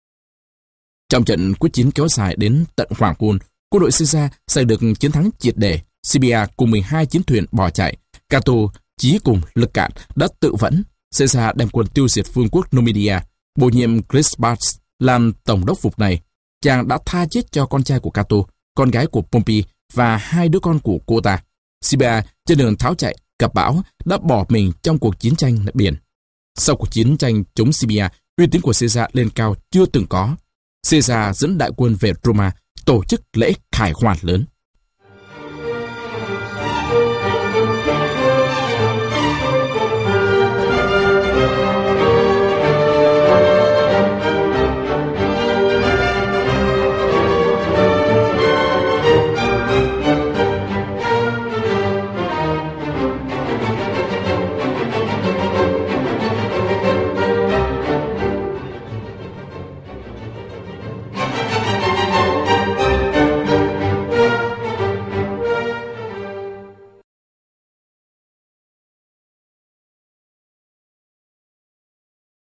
Trong trận quyết chiến kéo dài đến tận hoàng hôn, quân đội Caesar giành được chiến thắng triệt để. Sibia cùng mười hai chiến thuyền bỏ chạy. Cato, chí cùng lực cạn, đã tự vẫn. Caesar đem quân tiêu diệt vương quốc Numidia, bổ nhiệm Crispas làm tổng đốc vùng này. Chàng đã tha chết cho con trai của Cato, con gái của Pompey và hai đứa con của cô ta. Sibia trên đường tháo chạy gặp bão đã bỏ mình trong cuộc chiến tranh biển. Sau cuộc chiến tranh chống Sibia, uy tín của Caesar lên cao chưa từng có. Caesar dẫn đại quân về Roma, tổ chức lễ khải hoàn lớn.